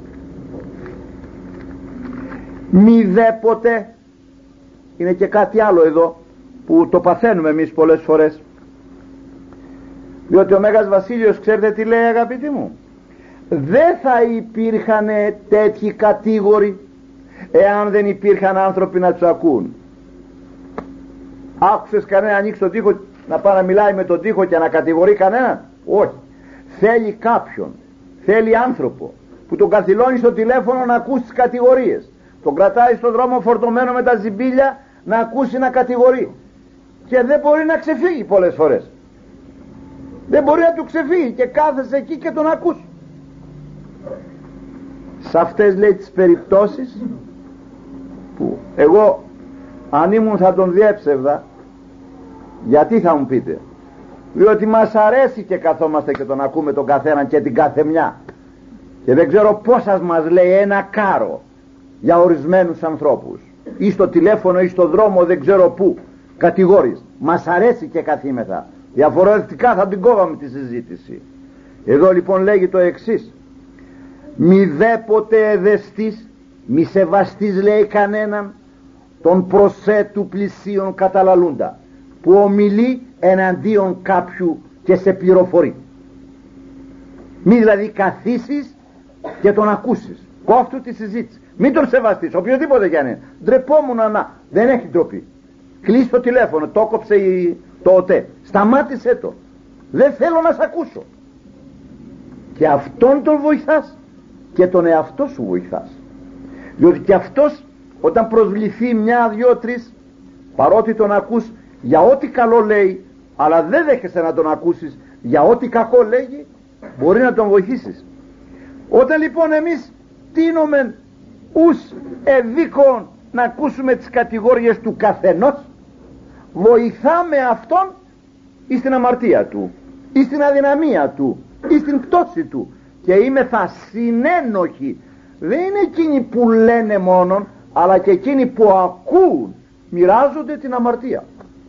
Μη δέποτε, είναι και κάτι άλλο εδώ που το παθαίνουμε εμείς πολλές φορές, διότι ο Μέγας Βασίλειος, ξέρετε τι λέει, αγαπητοί μου? Δεν θα υπήρχαν τέτοιοι κατήγοροι εάν δεν υπήρχαν άνθρωποι να τους ακούν. Άκουσες κανένα ανοίξει τον τοίχο να πάει να μιλάει με τον τοίχο και να κατηγορεί κανένα? Όχι. Θέλει κάποιον, θέλει άνθρωπο που τον καθυλώνει στο τηλέφωνο να ακούσει τις κατηγορίες, τον κρατάει στον δρόμο φορτωμένο με τα ζυμπίλια να ακούσει να κατηγορεί, και δεν μπορεί να ξεφύγει πολλές φορές. Δεν μπορεί να του ξεφύγει και κάθεσαι εκεί και τον ακούς. Σε αυτές, λέει, τις περιπτώσεις που εγώ αν ήμουν θα τον διέψευδα. Γιατί, θα μου πείτε? Διότι μας αρέσει και καθόμαστε και τον ακούμε τον καθέναν και την κάθε μια, και δεν ξέρω πόσας μας λέει ένα κάρο για ορισμένους ανθρώπους, ή στο τηλέφωνο ή στο δρόμο, δεν ξέρω πού κατηγόρεις. Μας αρέσει και καθήμεθα, διαφορετικά θα την κόβαμε τη συζήτηση. Εδώ λοιπόν λέγει το εξής: μη δέποτε εδεστής μη σεβαστείς, λέει, κανέναν τον προσέ του πλησίον καταλαλούντα, που ομιλεί εναντίον κάποιου και σε πληροφορεί. Μη δηλαδή καθίσεις και τον ακούσεις, κόφτου τη συζήτηση, μην τον σεβαστείς, οποιοδήποτε κι αν είναι. Ντρεπόμουν να, δεν έχει ντροπή. Κλείς το τηλέφωνο, το κόψε το ΟΤΕ, σταμάτησε το, δεν θέλω να σ' ακούσω. Και αυτόν τον βοηθάς και τον εαυτό σου βοηθάς, διότι και αυτός όταν προσβληθεί μια, δυο, τρεις, παρότι τον ακούς για ό,τι καλό λέει, αλλά δεν δέχεσαι να τον ακούσεις για ό,τι κακό λέγει, μπορεί να τον βοηθήσεις. Όταν λοιπόν εμείς τίνομεν ους εδίκον να ακούσουμε τις κατηγόριες του καθενός, βοηθάμε αυτόν ή στην αμαρτία του, ή στην αδυναμία του, ή στην πτώση του, και είμεθα συνένοχοι. Δεν είναι εκείνοι που λένε μόνον, αλλά και εκείνοι που ακούν, μοιράζονται την αμαρτία.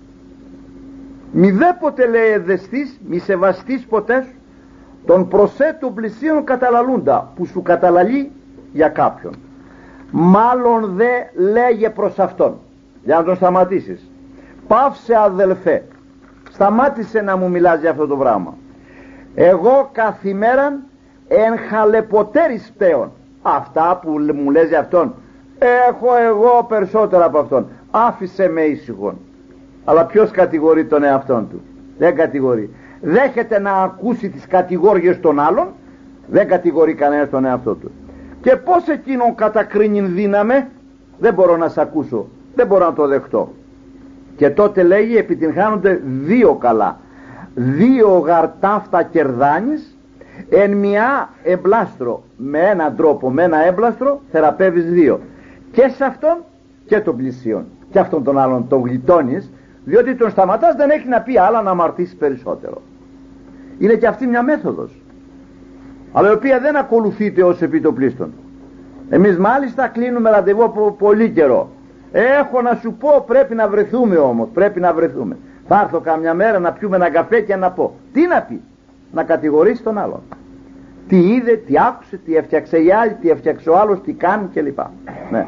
Μη δέποτε, λέει, εδεστείς, μη σεβαστείς ποτέ σου τον προσέ του πλησίον καταλαλούντα, που σου καταλαλεί για κάποιον. Μάλλον δε λέγε προς αυτόν, για να τον σταματήσεις, πάυσε αδελφέ, σταμάτησε να μου μιλάς για αυτό το πράγμα. Εγώ καθημέραν εν χαλεποτέρης πτέων. Αυτά που μου λες για αυτόν, έχω εγώ περισσότερα από αυτόν, άφησε με ήσυχον. Αλλά ποιος κατηγορεί τον εαυτόν του? Δεν κατηγορεί. Δέχεται να ακούσει τις κατηγόριες των άλλων, δεν κατηγορεί κανένας τον εαυτό του. Και πως εκείνον κατακρίνειν δύναμε, δεν μπορώ να σ' ακούσω, δεν μπορώ να το δεχτώ. Και τότε λέγει, επιτυγχάνονται δύο καλά, δύο γαρτάφτα κερδάνεις, εν μια εμπλάστρο, με έναν τρόπο, με ένα έμπλαστρο θεραπεύεις δύο, και σε αυτόν και τον πλησίον, και αυτόν τον άλλον τον γλιτώνεις, διότι τον σταματάς, δεν έχει να πει άλλα, να αμαρτήσεις περισσότερο. Είναι και αυτή μια μέθοδος, αλλά η οποία δεν ακολουθείται ως επιτοπλίστων. Εμείς μάλιστα κλείνουμε ραντεβού από πολύ καιρό. Έχω να σου πω, πρέπει να βρεθούμε όμως, πρέπει να βρεθούμε. Θα έρθω καμιά μέρα να πιούμε ένα καφέ και να πω. Τι να πει? Να κατηγορήσει τον άλλον. Τι είδε, τι άκουσε, τι έφτιαξε η άλλη, τι έφτιαξε ο άλλος, τι κάνει κλπ. Ναι.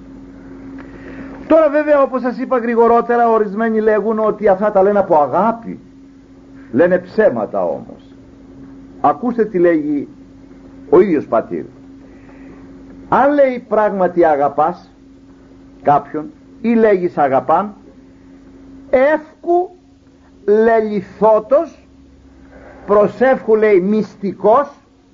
Τώρα βέβαια, όπως σας είπα γρηγορότερα, ορισμένοι λέγουν ότι αυτά τα λένε από αγάπη. Λένε ψέματα όμως. Ακούστε τι λέγει ο ίδιος πατήρ. Αν λέει πράγματι αγαπάς κάποιον ή λέγεις αγαπάν, εύκου λελιθότος, προσεύχου, λέει, μυστικός,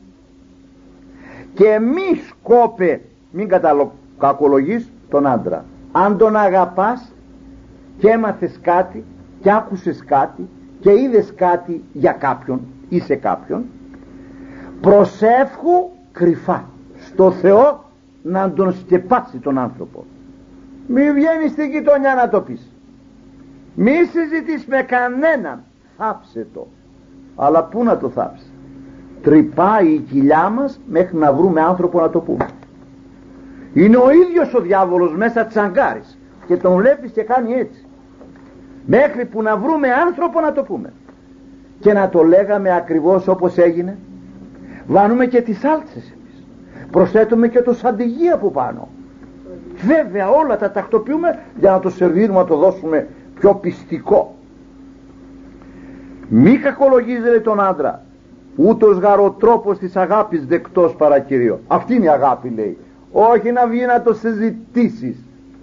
και μη σκόπε, μην κακολογείς τον άντρα. Αν τον αγαπάς και έμαθες κάτι και άκουσες κάτι και είδες κάτι για κάποιον ή σε κάποιον, προσεύχου κρυφά στο Θεό να τον σκεπάσει τον άνθρωπο. Μη βγαίνεις στην γειτονιά να το πεις, μη συζητείς με κανέναν, θάψε το. Αλλά πού να το θάψει? Τρυπάει η κοιλιά μας μέχρι να βρούμε άνθρωπο να το πούμε. Είναι ο ίδιος ο διάβολος μέσα τσαγκάρης και τον βλέπεις και κάνει έτσι, μέχρι που να βρούμε άνθρωπο να το πούμε. Και να το λέγαμε ακριβώς όπως έγινε. Βάνουμε και τις σάλτσες εμείς, προσθέτουμε και το σαντιγί από πάνω. Βέβαια όλα τα τακτοποιούμε για να το σερβίρουμε, να το δώσουμε πιο πιστικό. Μη κακολογείς, λέει, τον άντρα, ούτως γαροτρόπος της αγάπης δεκτός παρακυριό. Αυτή είναι η αγάπη, λέει. Όχι να βγει να το συζητήσεις,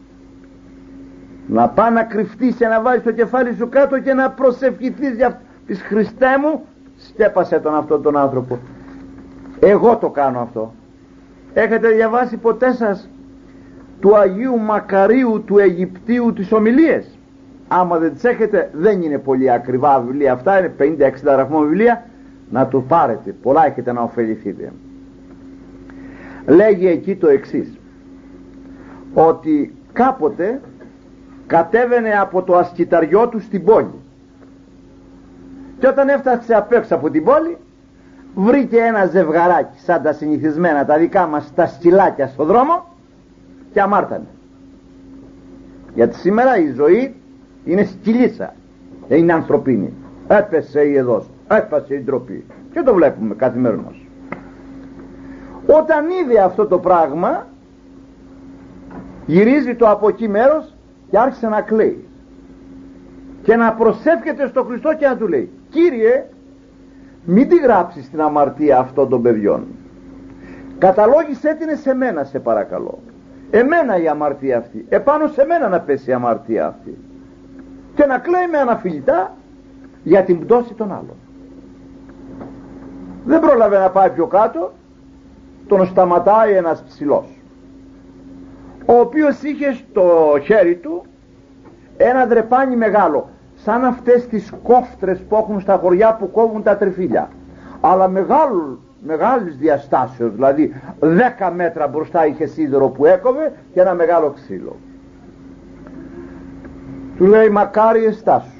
να πάει να κρυφτείς και να βάλεις το κεφάλι σου κάτω και να προσευχηθείς για πεις, Χριστέ μου, σκέπασε τον αυτόν τον άνθρωπο. Εγώ το κάνω αυτό. Έχετε διαβάσει ποτέ σας του Αγίου Μακαρίου του Αιγυπτίου τις ομιλίες? Άμα δεν τις έχετε, δεν είναι πολύ ακριβά βιβλία αυτά, είναι 50-60 γραφμό βιβλία, να το πάρετε, πολλά έχετε να ωφεληθείτε. Λέγει εκεί το εξής, ότι κάποτε κατέβαινε από το ασκηταριό του στην πόλη, και όταν έφτασε απ' έξω από την πόλη, βρήκε ένα ζευγαράκι σαν τα συνηθισμένα τα δικά μας τα σκυλάκια στο δρόμο και αμάρτανε. Γιατί σήμερα η ζωή είναι σκυλίσσα, είναι ανθρωπίνη. Έπεσε η εδώς, έπεσε η ντροπή, και το βλέπουμε καθημερινώς. Όταν είδε αυτό το πράγμα, Γυρίζει το από εκεί μέρος και άρχισε να κλαίει και να προσεύχεται στο Χριστό και να του λέει: Κύριε, μην τη γράψεις την αμαρτία αυτών των παιδιών, καταλόγησέ την σε μένα, σε παρακαλώ. Εμένα η αμαρτία αυτή, επάνω σε μένα να πέσει η αμαρτία αυτή. Και να κλαίει με αναφιλητά για την πτώση των άλλων. Δεν πρόλαβε να πάει πιο κάτω, τον σταματάει ένας ψηλός, ο οποίος είχε στο χέρι του ένα δρεπάνι μεγάλο, σαν αυτές τις κόφτρες που έχουν στα χωριά που κόβουν τα τριφύλια, αλλά μεγάλης διαστάσεως, δηλαδή 10 μέτρα μπροστά είχε σίδερο που έκοβε και ένα μεγάλο ξύλο. Του λέει: μακάρι εστάσου,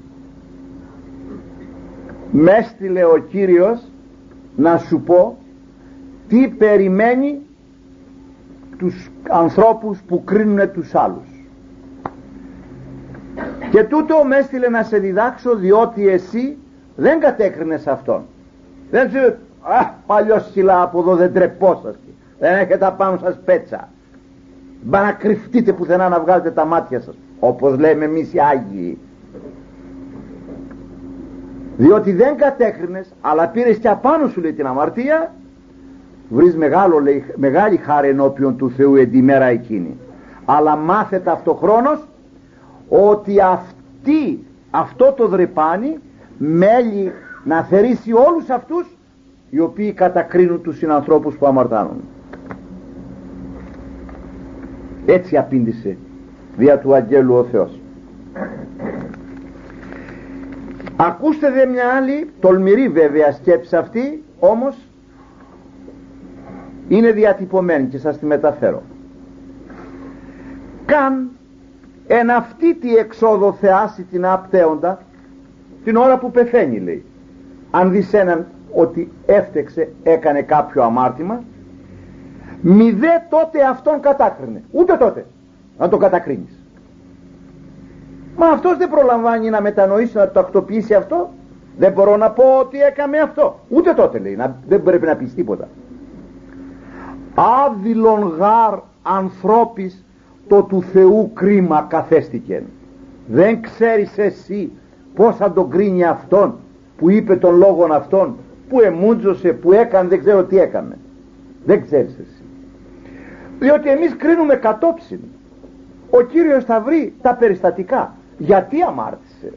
με έστειλε ο Κύριος να σου πω τι περιμένει τους ανθρώπους που κρίνουν τους άλλους, και τούτο με έστειλε να σε διδάξω, διότι εσύ δεν κατέκρινες αυτόν. Δεν σου παλιός σκυλά από εδώ, δεν τρεπόσαστε, δεν έχετε απάνω σας πέτσα, μπα να κρυφτείτε πουθενά να βγάλετε τα μάτια σας, όπως λέμε εμείς οι Άγιοι. Διότι δεν κατέκρινες, αλλά πήρες και απάνω σου, λέει, την αμαρτία, βρεις μεγάλη χάρη ενώπιον του Θεού εν τη μέρα εκείνη. Αλλά μάθε ταυτοχρόνως ότι αυτό το δρεπάνι μέλει να θερήσει όλους αυτούς οι οποίοι κατακρίνουν τους συνανθρώπους που αμαρτάνουν. Έτσι απήντησε δια του αγγέλου ο Θεός. Ακούστε δε μια άλλη τολμηρή βέβαια σκέψη, αυτή όμως είναι διατυπωμένη και σας τη μεταφέρω. Καν εν αυτή τη εξόδο θεάσει την απτέοντα την ώρα που πεθαίνει, λέει. Αν δεις έναν ότι έφτεξε, έκανε κάποιο αμάρτημα, μη δε τότε αυτόν κατάκρινε, ούτε τότε να τον κατακρίνεις. Μα αυτός δεν προλαμβάνει να μετανοήσει, να το ακτοποιήσει αυτό. Δεν μπορώ να πω ότι έκαμε αυτό, ούτε τότε, λέει, δεν πρέπει να πεις τίποτα. Άδειλον γάρ ανθρώπης το του Θεού κρίμα καθέστηκεν. Δεν ξέρεις εσύ πως θα τον κρίνει αυτόν που είπε τον λόγον αυτόν, που εμούντζωσε, που έκανε, δεν ξέρω τι έκανε. Δεν ξέρεις εσύ. Διότι εμείς κρίνουμε κατόψιν. Ο Κύριος θα βρει τα περιστατικά. Γιατί αμάρτησε.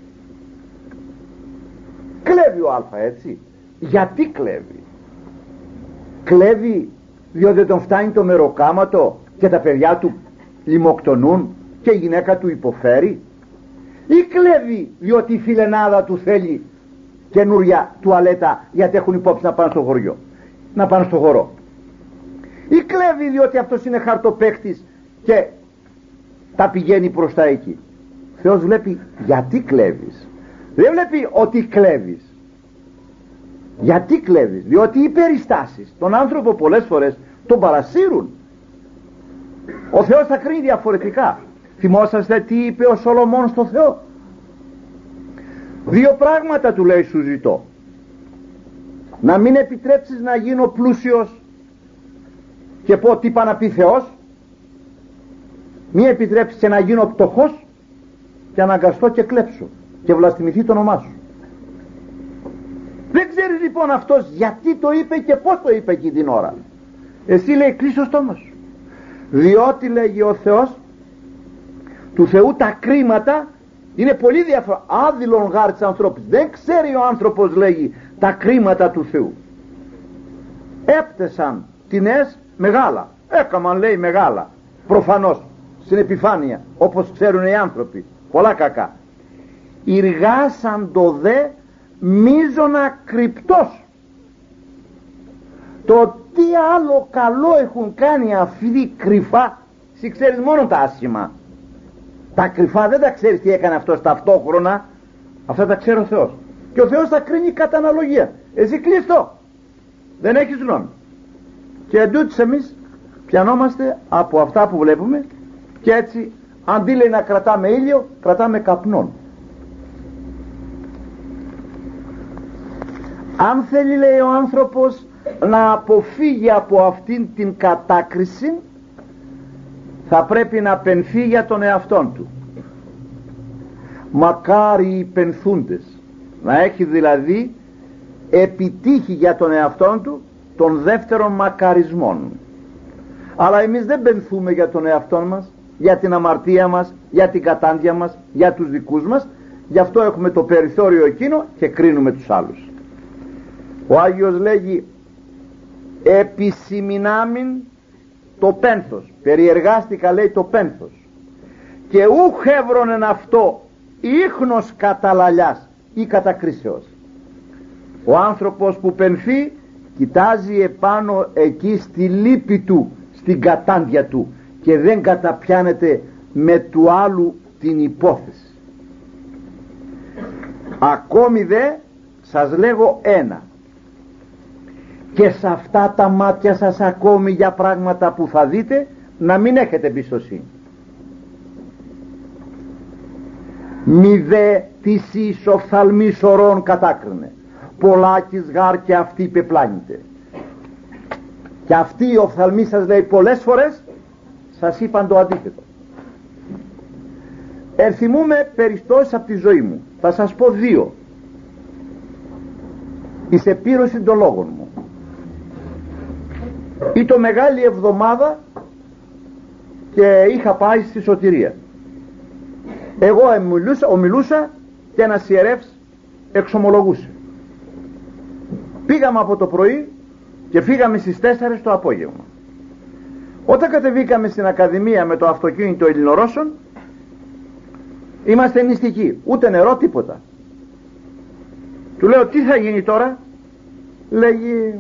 Κλέβει ο Α, έτσι. Γιατί κλέβει. Κλέβει διότι δεν τον φτάνει το μεροκάματο και τα παιδιά του λιμοκτονούν και η γυναίκα του υποφέρει, ή κλέβει διότι η φιλενάδα του θέλει καινούρια τουαλέτα γιατί έχουν υπόψη να πάνε στο χωριό, να πάνε στο χορό, ή κλέβει διότι αυτός είναι χαρτοπαίκτης και τα πηγαίνει προς τα εκεί. Θεός βλέπει γιατί κλέβεις, δεν βλέπει ότι κλέβεις. Γιατί κλέβεις? Διότι οι περιστάσεις τον άνθρωπο πολλές φορές τον παρασύρουν. Ο Θεός θα κρίνει διαφορετικά. Θυμόσαστε τι είπε ο Σολομών στο Θεό? 2 πράγματα του λέει: σου ζητώ, να μην επιτρέψεις να γίνω πλούσιος και πω τι είπα να πει Θεός, μην επιτρέψεις και να γίνω πτωχός και αναγκαστώ και κλέψω και βλαστημηθεί το όνομά σου. Δεν ξέρεις λοιπόν αυτός γιατί το είπε και πως το είπε εκεί την ώρα. Εσύ, λέει, κλείσει το στόμα σου. Διότι, λέγει ο Θεός, του Θεού τα κρίματα είναι πολύ διαφορετικά. Άδειλον γάρ της ανθρώπης. Δεν ξέρει ο άνθρωπος, λέγει, τα κρίματα του Θεού. Έπτεσαν τινές μεγάλα. Έκαμαν, λέει, μεγάλα. Προφανώς στην επιφάνεια, όπως ξέρουν οι άνθρωποι. Πολλά κακά. Ιργάσαν το δε μίζωνα κρυπτός. Το τι άλλο καλό έχουν κάνει αυτοί κρυφά. Εσύ ξέρεις μόνο τα άσχημα. Τα κρυφά δεν τα ξέρεις τι έκανε αυτός ταυτόχρονα. Αυτά τα ξέρει ο Θεός. Και ο Θεός θα κρίνει κατά αναλογία. Εσύ κλείστο, δεν έχεις γνώμη. Και εντούτοις εμείς πιανόμαστε από αυτά που βλέπουμε και έτσι αντί, λέει, να κρατάμε ήλιο, κρατάμε καπνόν. Αν θέλει, λέει, ο άνθρωπος να αποφύγει από αυτήν την κατάκριση, θα πρέπει να πενθεί για τον εαυτόν του. Μακάρι οι πενθούντες, να έχει δηλαδή επιτύχει για τον εαυτόν του των δεύτερων μακαρισμών. Αλλά εμείς δεν πενθούμε για τον εαυτόν μας, για την αμαρτία μας, για την κατάντια μας, για τους δικούς μας. Γι' αυτό έχουμε το περιθώριο εκείνο και κρίνουμε τους άλλους. Ο Άγιος λέγει επισημινάμιν το πένθος, περιεργάστηκα λέει το πένθος, και ούχ έβρονεν αυτό ίχνος καταλαλιάς ή κατακρίσεως. Ο άνθρωπος που πενθεί κοιτάζει επάνω εκεί στη λύπη του, στην κατάντια του, και δεν καταπιάνεται με του άλλου την υπόθεση. Ακόμη δε σας λέγω ένα, και σε αυτά τα μάτια σας ακόμη για πράγματα που θα δείτε να μην έχετε εμπιστοσύνη. Μη δε της εις οφθαλμής ορών κατάκρινε, πολλάκις γάρ και αυτή πεπλάνητε. Και αυτοί οι οφθαλμοί, σας λέει, πολλές φορές σας είπαν το αντίθετο. Ερθυμούμε περιστώσεις από τη ζωή μου. Θα σας πω δύο εις επίρρωση των λόγων μου. Ήτο μεγάλη εβδομάδα και είχα πάει στη σωτηρία. Εγώ ομιλούσα και ένας ιερεύς εξομολογούσε. Πήγαμε από το πρωί και φύγαμε στις 4 το απόγευμα. Όταν κατεβήκαμε στην Ακαδημία με το αυτοκίνητο Ελληνορώσων, είμαστε νηστικοί, ούτε νερό, τίποτα. Του λέω, τι θα γίνει τώρα? Λέγει,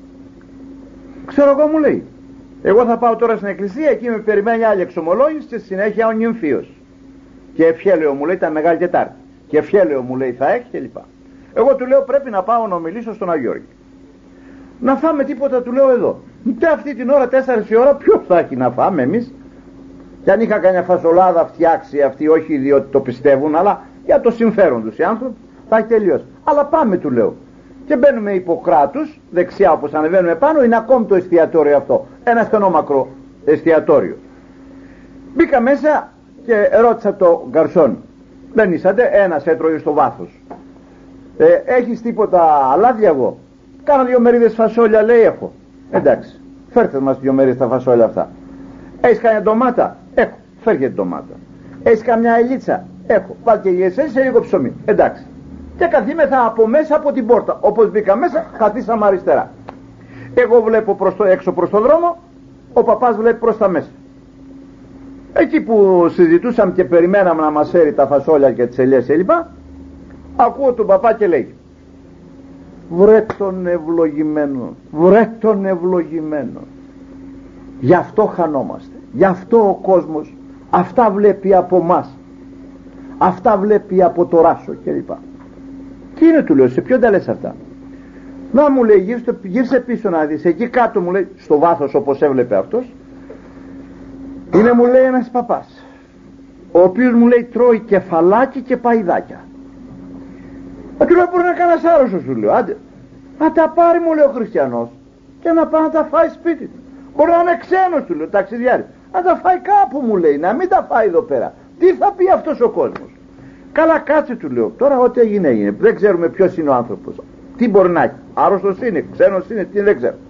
ξέρω εγώ, μου λέει, εγώ θα πάω τώρα στην εκκλησία, εκεί με περιμένει άλλη εξομολόγηση και στη συνέχεια ο νυμφίος. Και ευχέλαιο μου λέει, τα Μεγάλη Τετάρτη. Και ευχέλαιο μου λέει, θα έχει κλπ. Εγώ του λέω, πρέπει να πάω να μιλήσω στον Αγιώργη. Να φάμε τίποτα, του λέω, εδώ. Ούτε αυτή την ώρα, 4 η ώρα, ποιος θα έχει να φάμε εμείς? Και αν είχα κανένα φασολάδα φτιάξει αυτοί, όχι διότι το πιστεύουν, αλλά για το συμφέρον τους οι άνθρωποι, θα έχει τελειώσει. Αλλά πάμε, του λέω. Και μπαίνουμε Ιπποκράτους, δεξιά όπως ανεβαίνουμε πάνω, είναι ακόμη το εστιατόριο αυτό. Ένα στενόμακρο εστιατόριο. Μπήκα μέσα και ρώτησα το γκαρσόν. Δεν είσατε? Ένας έτρωγε στο βάθος. Έχεις τίποτα αλάδια? Εγώ κάνα 2 μερίδες φασόλια, λέει, έχω. Εντάξει, φέρτε μας 2 μερίδες τα φασόλια αυτά. Έχεις καμιά ντομάτα? Έχω, φέρτε την ντομάτα. Έχεις καμιά ελίτσα? Έχω, βάλτε και εσείς σε λίγο ψωμί. Εντάξει. Και καθήμεθα από μέσα από την πόρτα. Όπως μπήκα μέσα, καθίσαμε αριστερά. Εγώ βλέπω έξω προς τον δρόμο, ο παπάς βλέπει προς τα μέσα. Εκεί που συζητούσαμε και περιμέναμε να μας φέρει τα φασόλια και τις ελιές κλπ, ακούω τον παπά και λέει, βρε τον ευλογημένο, βρε τον ευλογημένο. Γι' αυτό χανόμαστε, γι' αυτό ο κόσμος αυτά βλέπει από μας, αυτά βλέπει από το Ράσο κλπ. Τι είναι, του λέω, σε ποιον τα λες αυτά? Να, μου λέει, γύρσε πίσω να δεις, εκεί κάτω, μου λέει, στο βάθος όπως έβλεπε αυτός, είναι, μου λέει, ένας παπάς, ο οποίος, μου λέει, τρώει κεφαλάκι και παϊδάκια. Του λέω, μπορεί να κάνει ένας άρρωστος, σου λέω, άντε, να τα πάρει, μου λέει, ο χριστιανός και να πάει να τα φάει σπίτι του. Μπορεί να είναι ξένος, του λέω, ταξιδιάρης, να τα φάει κάπου, μου λέει, να μην τα φάει εδώ πέρα. Τι θα πει αυτός ο κόσμος? Καλά, κάτσε, του λέω, τώρα ό,τι έγινε έγινε, δεν ξέρουμε ποιος είναι ο άνθρωπος, τι μπορεί να έχει, άρρωστος είναι, ξένος είναι, τι δεν ξέρω.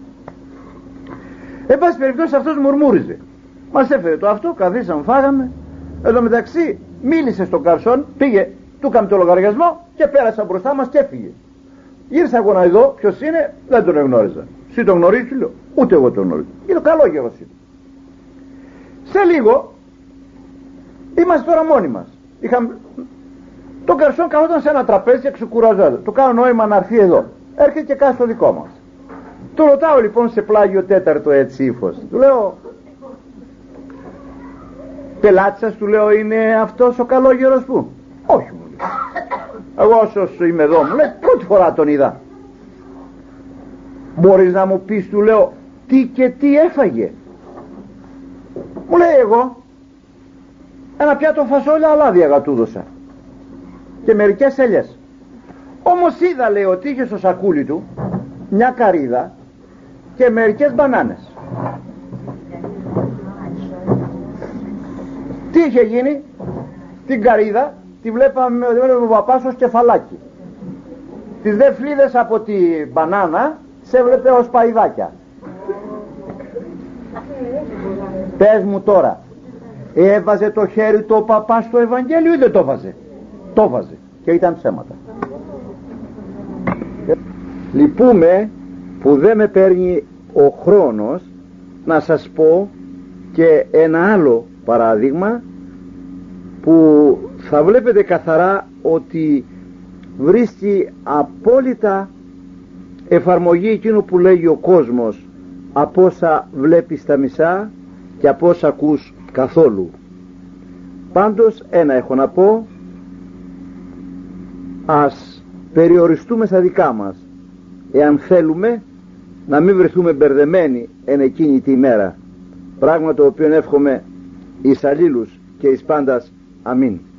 Εν πάση περιπτώσει αυτός μουρμούριζε. Μας έφερε το αυτό, καθίσαμε, φάγαμε. Εδώ μεταξύ μίλησε στον καρσόν, πήγε, του έκανε το λογαριασμό και πέρασε μπροστά μας και έφυγε. Γύρισα εγώ να δω ποιος είναι, δεν τον εγνώριζα. Εσύ τον γνωρίζεις, λέω, ούτε εγώ τον γνωρίζω. Είναι ο καλόγερος είναι. Σε λίγο είμαστε τώρα μόνοι μας. Το καρσόν καθόταν σε ένα τραπέζι και ξεκουραζόταν. Του κάνω νόημα να έρθει εδώ. Έρχεται και κάνει στο δικό μας. Του ρωτάω λοιπόν σε πλάγιο τέταρτο έτσι ύφος. Του λέω, πελάτη σας, του λέω, είναι αυτός ο καλόγερος που? Όχι, μου λέει. Εγώ όσος είμαι εδώ, μου λέει, πρώτη φορά τον είδα. Μπορείς να μου πεις, του λέω, τι και τι έφαγε? Μου λέει, εγώ ένα πιάτο φασόλια αλάδια του δώσα και μερικές ελιές. Όμως είδα, λέει, ότι είχε στο σακούλι του μια καρύδα και μερικές μπανάνες. Τι είχε γίνει? Την καρύδα τη βλέπαμε ο παπάς ως κεφαλάκι, τις δε φλίδες από τη μπανάνα σε έβλεπε ως παϊδάκια. Πες μου τώρα, έβαζε το χέρι του ο παπάς στο Ευαγγέλιο ή δεν το έβαζε? Το έβαζε και ήταν ψέματα. Λυπούμε που δεν με παίρνει ο χρόνος να σας πω και ένα άλλο παράδειγμα που θα βλέπετε καθαρά ότι βρίσκει απόλυτα εφαρμογή εκείνο που λέγει ο κόσμος από όσα βλέπεις τα μισά και από όσα ακούς καθόλου. Πάντως ένα έχω να πω, ας περιοριστούμε στα δικά μας, εάν θέλουμε να μην βρεθούμε μπερδεμένοι εν εκείνη τη ημέρα, πράγμα το οποίο εύχομαι εις αλλήλους και εις πάντας. Αμήν.